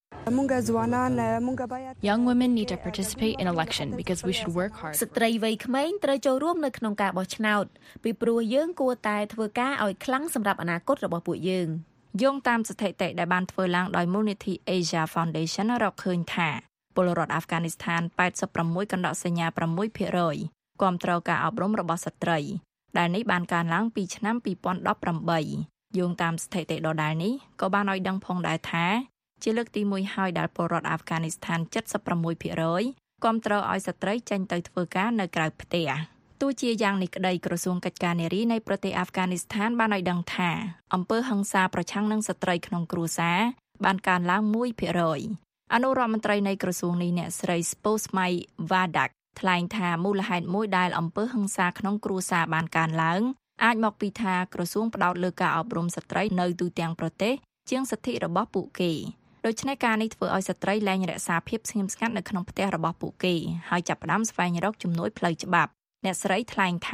Young women need to participate in election because we should work hard. ស្ត្រីវ័យក្មេងត្រូវចូលរួមនៅក្នុងការបោះឆ្នោតពីព្រោះយើងគួរតែធ្វើការឲ្យខ្លាំងសម្រាប់អនាគតរបស់ពួកយើងយោងតាមស្ថិតិដែលបានធ្វើឡើងដោយមូលនិធិ Asia Foundation រកឃើញថាពលរដ្ឋអាហ្វហ្គានីស្ថាន แปดสิบหก កណ្ដោសញ្ញា ប្រាំមួយភាគរយគាំទ្រការអប់រំរបស់ស្ត្រីដែលនេះបានកើនឡើងពីឆ្នាំពីរពាន់ដប់ប្រាំបីយោងតាមស្ថិតិដដែលនេះក៏បានឲ្យដឹងផងដែរថាជាលើកទីមួយហើយដែលពលរដ្ឋអាហ្វហ្គានីស្ថាន เจ็ดสิบหกភាគរយ គាំទ្រឲ្យស្ត្រីចេញទៅធ្វើការនៅក្រៅផ្ទះទោះជាយ៉ាងនេះក្តីក្រសួងកិច្ចការនារីនៃប្រទេសអាហ្វហ្គានីស្ថានបានឲ្យដឹងថាអំពើហិង្សាប្រឆាំងនឹងស្ត្រីក្នុងគ្រួសារបានកើនឡើងមួយភាគរយ អនុរដ្ឋមន្ត្រីនៃក្រសួងនេះអ្នកស្រី Sposmai Vadak ថ្លែងថាមូលហេតុមួយដែលអំពើហិង្សាក្នុងគ្រួសារបានកើនឡើងអាចមកពីថាក្រសួងផ្ដោតលើការអប់រំស្ត្រីនៅទូទាំងប្រទេសជាងសិទ្ធិរបស់ពួកគេដូច្នេះការនេះធ្វើឲ្យស្ត្រីលែងរក្សាភាពស្ងៀមស្ងាត់នៅក្នុងផ្ទះរបស់ពួកគេហើយចាប់ផ្ដើមស្វែងរកជំនួយផ្លូវច្បាប់អ្នកស្រីថ្លែងថា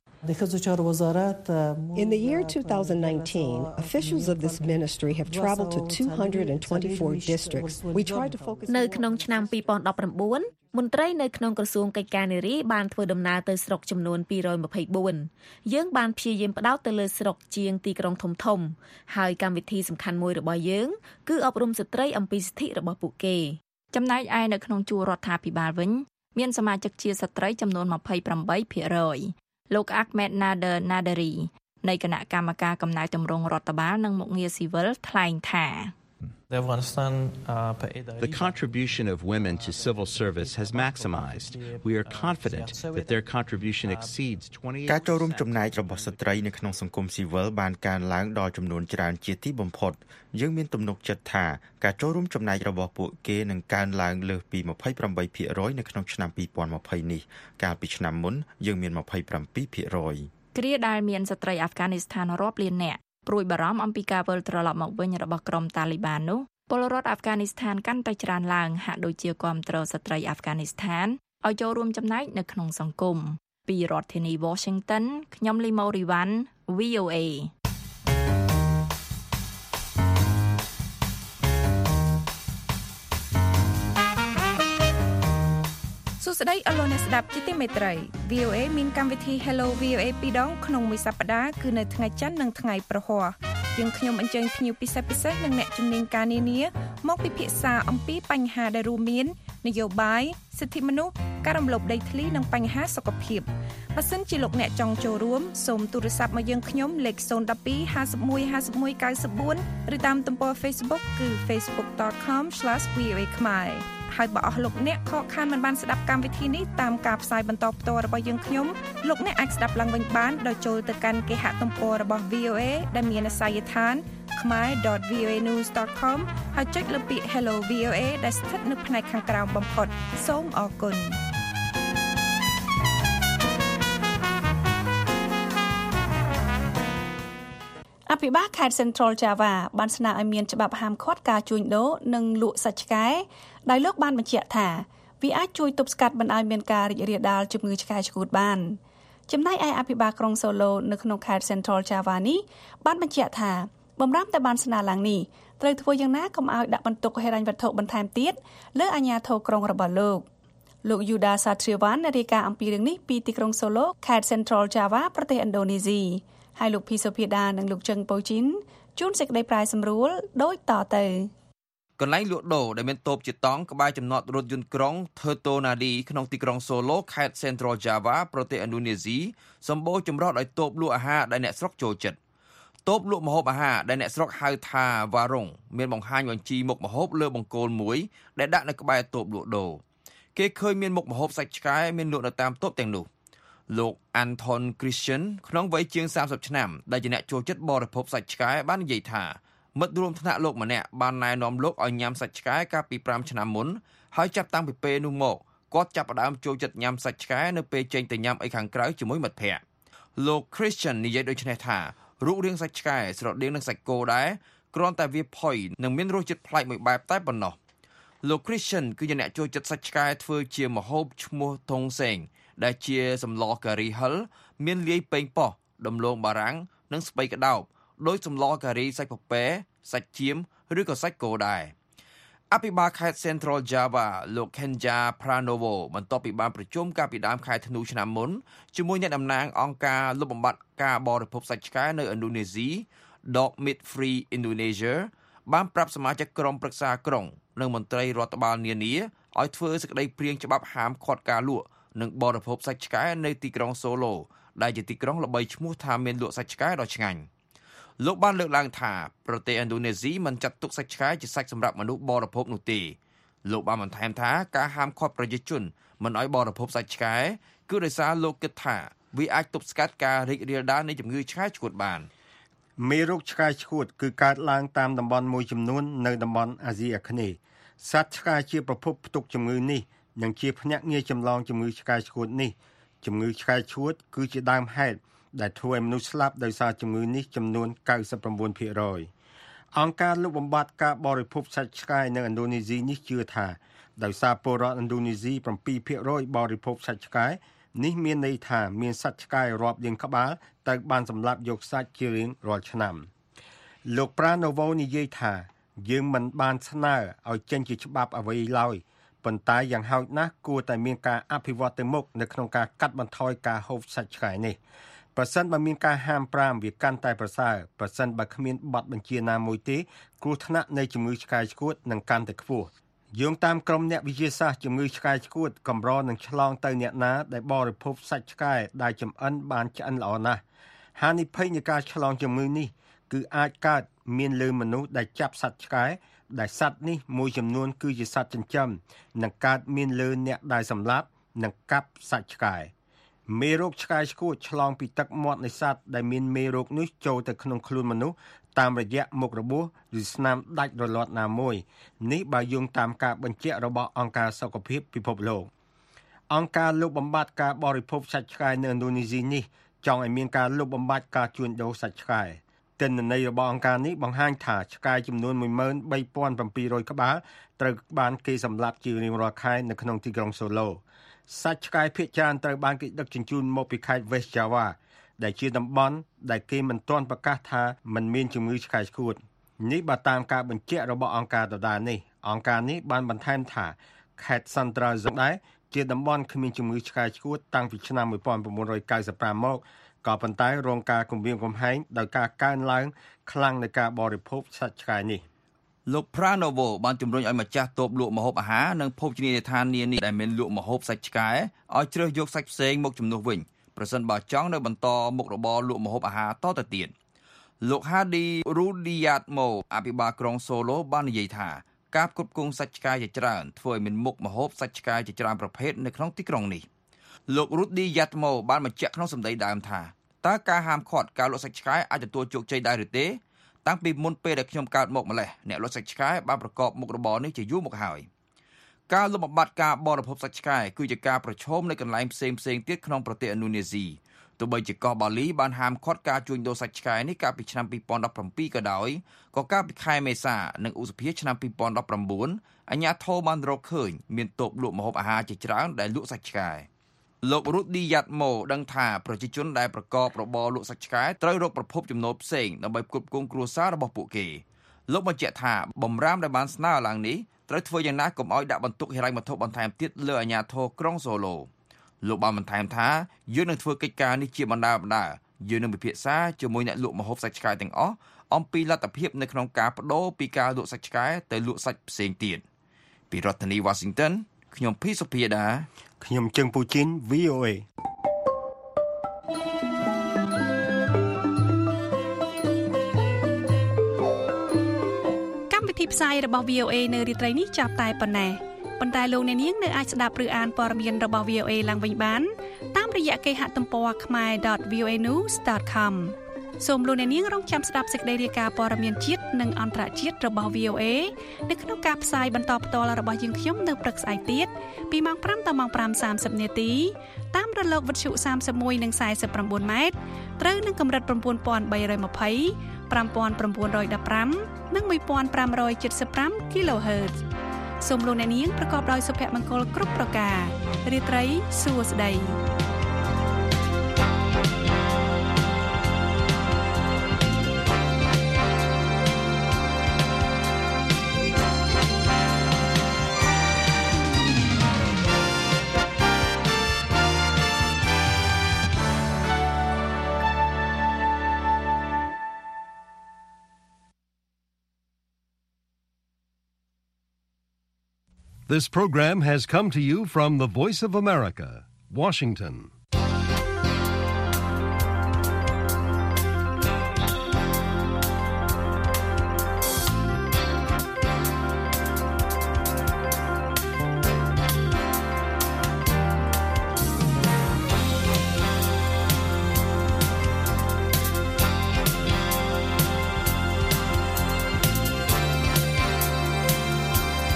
In the year two thousand nineteen, officials of this ministry have traveled to two hundred twenty-four districts. We tried to focus នៅក្នុងឆ្នាំពីរពាន់ដប់ប្រាំបួន មន្ត្រីនៅក្នុងក្រសួងកិច្ចការនារីបានធ្វើដំណើរទៅស្រុកចំនួនពីររយម្ភៃបួន យើងបានព្យាយាមផ្ដោតទៅលើស្រុកជាងទីក្រុងធំធំហើយកម្មវិធីសំខាន់មួយរបស់យើងគឺអប់រំស្ត្រីអំពីសិទ្ធិរបស់ពួកគេចំណែកឯនៅក្នុងជួររដ្ឋាភិបាលវិញមានសមាជិកជាស្ត្រីចំនួនยี่สิบแปดភាគរយ លោក Ahmed Nader Naderi នៃគណៈកម្មការកំណែទម្រង់រដ្ឋបាលនិងមុខងារស៊ីវិលថ្លែងថា The contribution of women to civil service has maximized. We are confident that their contribution exceeds twenty. ការចូលរួមចំណែករបស់ស្ត្រីនៅក្នុងសង្គមស៊ីវិលបានកើនឡើងដល់ចំនួនច្រើនជាទីបំផុតយើងមានទំនុកចិត្តថាការចូលរួមចំណែករបស់ពួកគេនឹងកើនឡើងលើសពីยี่สิบแปดភាគរយ នៅក្នុងឆ្នាំยี่สิบยี่สิบនេះកាលពីឆ្នាំមុនយើងមានยี่สิบเจ็ดភាគរយគ្រាដែលមានស្ត្រីអាហ្វហ្គានីស្ថានរាប់លាននាក់ព្រួយបារម្ភអំពីការវិលត្រឡប់មកវិញរបស់ក្រុមតាលីបាននោះពលរដ្ឋអាហ្វហ្គានីស្ថានកាន់តែច្រើនឡើងហាក់ដូចជាគាំទ្រស្ត្រីអាហ្វហ្គានីស្ថានឲ្យចូលរួមចំណែកនៅក្នុងសង្គមពីរដ្ឋធានី Washington ខ្ញុំលីម៉ូរីវ៉ាន់ V O A សួស្តីអស់លោកអ្នកស្ដាប់ជាទីមេត្រី V O A មានកម្មវិធី Hello V O A ពីរដងក្នុងមួយសប្តាហ៍គឺនៅថ្ងៃច័ន្ទនិងថ្ងៃប្រហ័សយើងខ្ញុំអញ្ជើញភ្ញៀវពិសេសពិសេសនិងអ្នកជំនាញការនានាមកពិភាក្សាអំពីបញ្ហាដែលរួមមាននយោបាយសិទ្ធិមនុស្សការរំលោភដីធ្លីនិងបញ្ហាសុខភាពបើសិនជាលោកអ្នកចង់ចូលរួមសូមទូរស័ព្ទមកយើងខ្ញុំលេខ zero one two five one five one nine four ឬតាមទំព័រ Facebook គឺ facebook dot com slash v o a khmer ហើយបើអស់លោកអ្នកខកខានមិនបានស្ដាប់កម្មវិធីនេះតាមការផ្សាយបន្តផ្ទាល់របស់យើងខ្ញុំលោកអ្នកអាចស្ដាប់ឡើងវិញបានដោយចូលទៅកាន់គេហទំព័ររបស់ V O A ដែលមានអាសយដ្ឋាន khmer dot v o a news dot com ហើយចុចលើពាក្យ Hello V O A ដែលស្ថិតនៅផ្នែកខាងក្រោមបំផុតសូមអរគុណអភិបាលខេត្ត Central Java បានស្នើឲ្យមានច្បាប់ហាមឃាត់ការជួញដូរនិងលក់សាច់ឆ្កែដោយលោកបានបញ្ជាក់ថាវាអាចជួយទប់ស្កាត់មិនឲ្យមានការរីករាលដាលជំងឺឆ្កែឆ្កួតបានចំណែកឯអភិបាលក្រុងសូឡូនៅក្នុងខេត្ត Central Java នេះបានបញ្ជាក់ថាបំរាមតែបានស្នើឡើងនេះត្រូវធ្វើយ៉ាងណាកុំឲ្យដាក់បន្ទុកហិរញ្ញវត្ថុបន្ថែមទៀតលើអាជ្ញាធរក្រុងរបស់លោកលោក Yuda Satriwan រាយការណ៍អំពីរឿងនេះពីទីក្រុងសូឡូខេត្ត Central Java ប្រទេសឥណ្ឌូនេស៊ីហើយលោកភីសូភីដានិងលោកជឹងប៉ូជីនជួនសេចក្តីប្រាយសម្រួលដូចតទៅកន្លែងលក់ដូរដែលមានតូបជាតង់ក្បែរចំណតរថយន្តក្រុង Tirtonadi ក្នុងទីក្រុងសូឡូខេត្ត Central Java ប្រទេសឥណ្ឌូនេស៊ីសម្បូរចម្រុះដោយតូបលក់អាហារដែលអ្នកស្រុកចូលចិត្តតូបលក់ម្ហូបអាហារដែលអ្នកស្រុកហៅថា Warung មានបង្ហាញបញ្ជីមុខម្ហូបលើបង្គោលមួយដែលដាក់នៅក្បែរតូបលក់ដូរគេឃើញមានមុខម្ហូបសាច់ឆ្កែមានលក់នៅតាមតូបទាំងនោះលោក Anton Christian ក្នុងវ័យជាងសាមសិបឆ្នាំដែលជាអ្នកចូលចិត្តបរិភោគសាច់ឆ្កែបាននិយាយថាមិត្តរួមថ្នាក់លោកម្នាក់បានណែនាំលោកឲ្យញ៉ាំសាច់ឆ្កែកាលពីប្រាំឆ្នាំមុនហើយចាប់តាំងពីពេលនោះមកគាត់ចាប់ផ្ដើមចូលចិត្តញ៉ាំសាច់ឆ្កែនៅពេលចេញទៅញ៉ាំអីខាងក្រៅជាមួយមិត្តភ័ក្តិលោក Christian និយាយដូចនេះថារូបរាងសាច់ឆ្កែស្រដៀងនឹងសាច់គោដែរគ្រាន់តែវាផុយនិងមានរសជាតិប្លែកមួយបែបតែប៉ុណ្ណោះលោក Christian គឺជាអ្នកចូលចិត្តសាច់ឆ្កែធ្វើជាម្ហូបឈ្មោះថងសេងដែលជាសម្លការីហិលមានលាយប៉េងប៉ោះដំឡូងបារាំងនិងស្ពៃក្តោបដោយសម្លការីសាច់ពពែសាច់ចៀមឬក៏សាច់គោដែរអភិបាលខេត្ត Central Java លោក Kenja Pranowo បន្ទាប់ពីបានប្រជុំកាលពីដើមខែធ្នូឆ្នាំមុនជាមួយអ្នកតំណាងអង្គការលុបបំបាត់ការបរិភោគសាច់ឆ្កែនៅឥណ្ឌូនេស៊ី Dog Meat Free Indonesia បានប្រាប់សមាជិកក្រុមប្រឹក្សាក្រុងនិងមន្ត្រីរដ្ឋបាលនានាឲ្យធ្វើសេចក្តីព្រាងច្បាប់ហាមឃាត់ការលក់និងបរិភោគសាច់ឆ្កែនៅទីក្រុងសូឡូដែលជាទីក្រុងល្បីឈ្មោះថាមានលក់សាច់ឆ្កែដ៏ឆ្ងាញ់លោកបានលើកឡើងថាប្រទេសឥណ្ឌូនេស៊ីមិនចាត់ទុកសាច់ឆ្កែជាសាច់សម្រាប់មនុស្សបរិភោគនោះទេលោកបានបន្ថែមថាការហាមឃាត់ប្រជាជនមិនឲ្យបរិភោគសាច់ឆ្កែគឺដោយសារលោកគិតថាវាអាចទប់ស្កាត់ការរីករាលដាលនៃជំងឺឆ្កែឆ្កួតបានមេរោគឆ្កែឆ្កួតគឺកើតឡើងតាមតំបន់មួយចំនួននៅតំបន់អាស៊ីអាគ្នេយ៍សត្វឆ្កែជាប្រភពផ្ទុកជំងឺនេះនិងជាភ្នាក់ងារចម្លងជំងឺឆ្កែឆ្កួតនេះជំងឺឆ្កែឆ្កួតគឺជាដើមហេតុដែលធ្វើឲ្យមនុស្សស្លាប់ដោយសារជំងឺនេះចំនួន 九十九ភាគរយ អង្គការលុបបំបាត់ការបរិភោគសាច់ឆ្កែនៅឥណ្ឌូនេស៊ីនេះជឿថាដោយសារពលរដ្ឋឥណ្ឌូនេស៊ី bảyភាគរយ បរិភោគសាច់ឆ្កែនេះមានន័យថាមានសត្វឆ្កែរាប់លានក្បាលត្រូវបានសម្លាប់យកសាច់ជារៀងរាល់ឆ្នាំលោក Pranovo និយាយថាយើងមិនបានស្នើឲ្យចេញជាច្បាប់អ្វីឡើយប៉ុន្តែយ៉ាងហោចណាស់គួរតែមានការអភិវឌ្ឍទៅមុខនៅក្នុងការកាត់បន្ថយការហូបសាច់ឆ្កែនេះប្រសិនបើមានការហាមប្រាមវាកាន់តែប្រសើរប្រសិនបើគ្មានបទបញ្ជាណាមួយទេគ្រោះថ្នាក់នៃជំងឺឆ្កែឆ្កួតនឹងកាន់តែខ្ពស់យោងតាមក្រុមអ្នកវិទ្យាសាស្ត្រជំងឺឆ្កែឆ្កួតកម្រនឹងឆ្លងទៅអ្នកណាដែលបរិភោគសាច់ឆ្កែដែលចម្អិនបានឆ្អិនល្អណាស់ហានិភ័យនៃការឆ្លងជំងឺនេះគឺអាចកើតមានលើមនុស្សដែលចាប់សត្វឆ្កែដែលសត្វនេះមួយចំនួនគឺជាសត្វចិញ្ចឹមនិងកើតមានលើអ្នកដែលសម្លាប់និងកាប់សាច់ឆ្កែមេរោគឆ្កែឆ្កួតឆ្លងពីទឹកមាត់នៃសត្វដែលមានមេរោគនេះចូលទៅក្នុងខ្លួនមនុស្សតាមរយៈមុខរបួសឬស្នាមដាច់រលាត់ណាមួយនេះបើយោងតាមការបញ្ជាក់របស់អង្គការសុខភាពពិភពលោកអង្គការលុបបំបាត់ការបរិភោគសាច់ឆ្កែនៅឥណ្ឌូនេស៊ីនេះចង់ឲ្យមានការលុបបំបាត់ការជួញដូរសាច់ឆ្កែទិន្នន័យរបស់អង្គការនេះបង្ហាញថាឆ្កែចំនួន មួយម៉ឺនបីពាន់ប្រាំពីររយ ក្បាលត្រូវបានគេសម្លាប់ជារៀងរាល់ខែនៅក្នុងទីក្រុងសូឡូសាច់ឆ្កែភាគច្រើនត្រូវបានគេដឹកជញ្ជូនមកពីខេត្ត West Java ដែលជាតំបន់ដែលគេមិនទាន់ប្រកាសថាมันមានជំងឺឆ្កែឆ្កួតនេះបើតាមការបញ្ជាក់របស់អង្គការដដែលនេះអង្គការនេះបានបន្ថែមថាខេត្ត Central Zone ដែរជាតំបន់គ្មានជំងឺឆ្កែឆ្កួតតាំងពីឆ្នាំ nineteen ninety-five មកក៏ប៉ុន្តែរងការគំរាមកំហែងដោយការកើនឡើងខ្លាំងនៃការបរិភោគសាច់ឆ្កែនេះលោក Pranovo បានជំរុញឲ្យម្ចាស់តូបលក់ម្ហូបអាហារនិងភោជនីយដ្ឋាននានាដែលមានលក់ម្ហូបសាច់ឆ្កែឲ្យជ្រើសយកសាច់ផ្សេងមកជំនួសវិញប្រសិនបើចង់នៅបន្តមុខរបរលក់ម្ហូបអាហារតទៅទៀតលោក Hadi Rudiatmo អភិបាលក្រុងសូឡូបាននិយាយថាការផ្គត់ផ្គង់សាច់ឆ្កែជាច្រើនធ្វើឲ្យមានមុខម្ហូបសាច់ឆ្កែជាច្រើនប្រភេទនៅក្នុងទីក្រុងនេះលោក Rudiatmo បានបញ្ជាក់ក្នុងសម្ដីដើមថាតើការហាមឃាត់ការលក់សាច់ឆ្កែអាចទទួលជោគជ័យដែរឬទេតាំងពីមុនពេលដែលខ្ញុំកើតម្កម្លេះអ្នកលក់សាច់ឆ្កែបានប្រកបមុខរបរនេះជាយូរមកហើយការលុបបំបាត់ការបរិភោគសាច់ឆ្កែគឺជាការប្រឈមនៅកន្លែងផ្សេងផ្សេងទៀតក្នុងប្រទេសឥណ្ឌូនេស៊ីទោះបីជាកោះបាលីបានហាមឃាត់ការជួញដូរសាច់ឆ្កែនេះកាលពីឆ្នាំtwo thousand seventeenក៏ដោយក៏កាលពីខែមេសានិងឧសភាឆ្នាំtwo thousand nineteenអាជ្ញាធរបានរកឃើញមានតូបលក់ម្ហូបអាហារជាច្រើនដែលលក់សាច់ឆ្កែលោក Rudiatmo ដឹងថាប្រជាជនដែលប្រកបរបរលក់សាច់ឆ្កែត្រូវរកប្រភពចំណូលផ្សេងដើម្បីផ្គត់ផ្គង់គ្រួសាររបស់ពួកគេលោកបញ្ជាក់ថាបំរាមដែលបានស្នើឡើងនេះត្រូវធ្វើយ៉ាងណាកុំឲ្យដាក់បន្ទុកហិរញ្ញវត្ថុបន្ថែមទៀតលើអាជ្ញាធរក្រុងសូឡូលោកបានបន្ថែមថាយើងនឹងធ្វើកិច្ចការនេះជាបណ្ដាបណ្ដាយើងនឹងពិភាក្សាជាមួយអ្នកលក់ម្ហូបសាច់ឆ្កែទាំងអស់អំពីលទ្ធភាពនៅក្នុងការបដូរពីការលក់សាច់ឆ្កែទៅលក់សាច់ផ្សេងទៀតពីរដ្ឋធានី Washington ខ្ញុំភីសុភាដាខ្ញុំជើងពូជីន V O A កម្មវិធីផ្សាយរបស់ V O A នៅរាត្រីនេះចាប់តែប៉ុណ្ណេះប៉ុន្តែលោកអ្នកនាងនៅអាចស្ដាប់ឬអានព័ត៌មានរបស់ V O A ឡើងវិញបានតាមរយៈគេហទំព័រ khmae dot v o a news dot com សូមលោកអ្នកនាងរងចាំស្ដាប់សេចក្តីរាយការណ៍ព័ត៌មានជាតិនិងអន្តរជាតិរបស់ V O A នៅក្នុងការផ្សាយបន្តផ្ទាល់របស់យើងខ្ញុំនៅព្រឹកស្អែកទៀតពីម៉ោងfiveដល់ម៉ោងfive thirtyនាទីតាមរលកវិទ្យុthirty-oneនិងforty-nineម៉ែត្រត្រូវនឹងកម្រិតnine thousand three hundred twenty, five thousand nine hundred fifteenនិងfifteen seventy-five គីឡូហឺតซ์សូមលោកអ្នកនាងប្រកបដោយសុភមង្គលគ្រប់ប្រការរាត្រីសួស្តី This program has come to you from the Voice of America, Washington.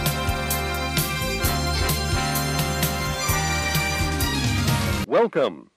Welcome.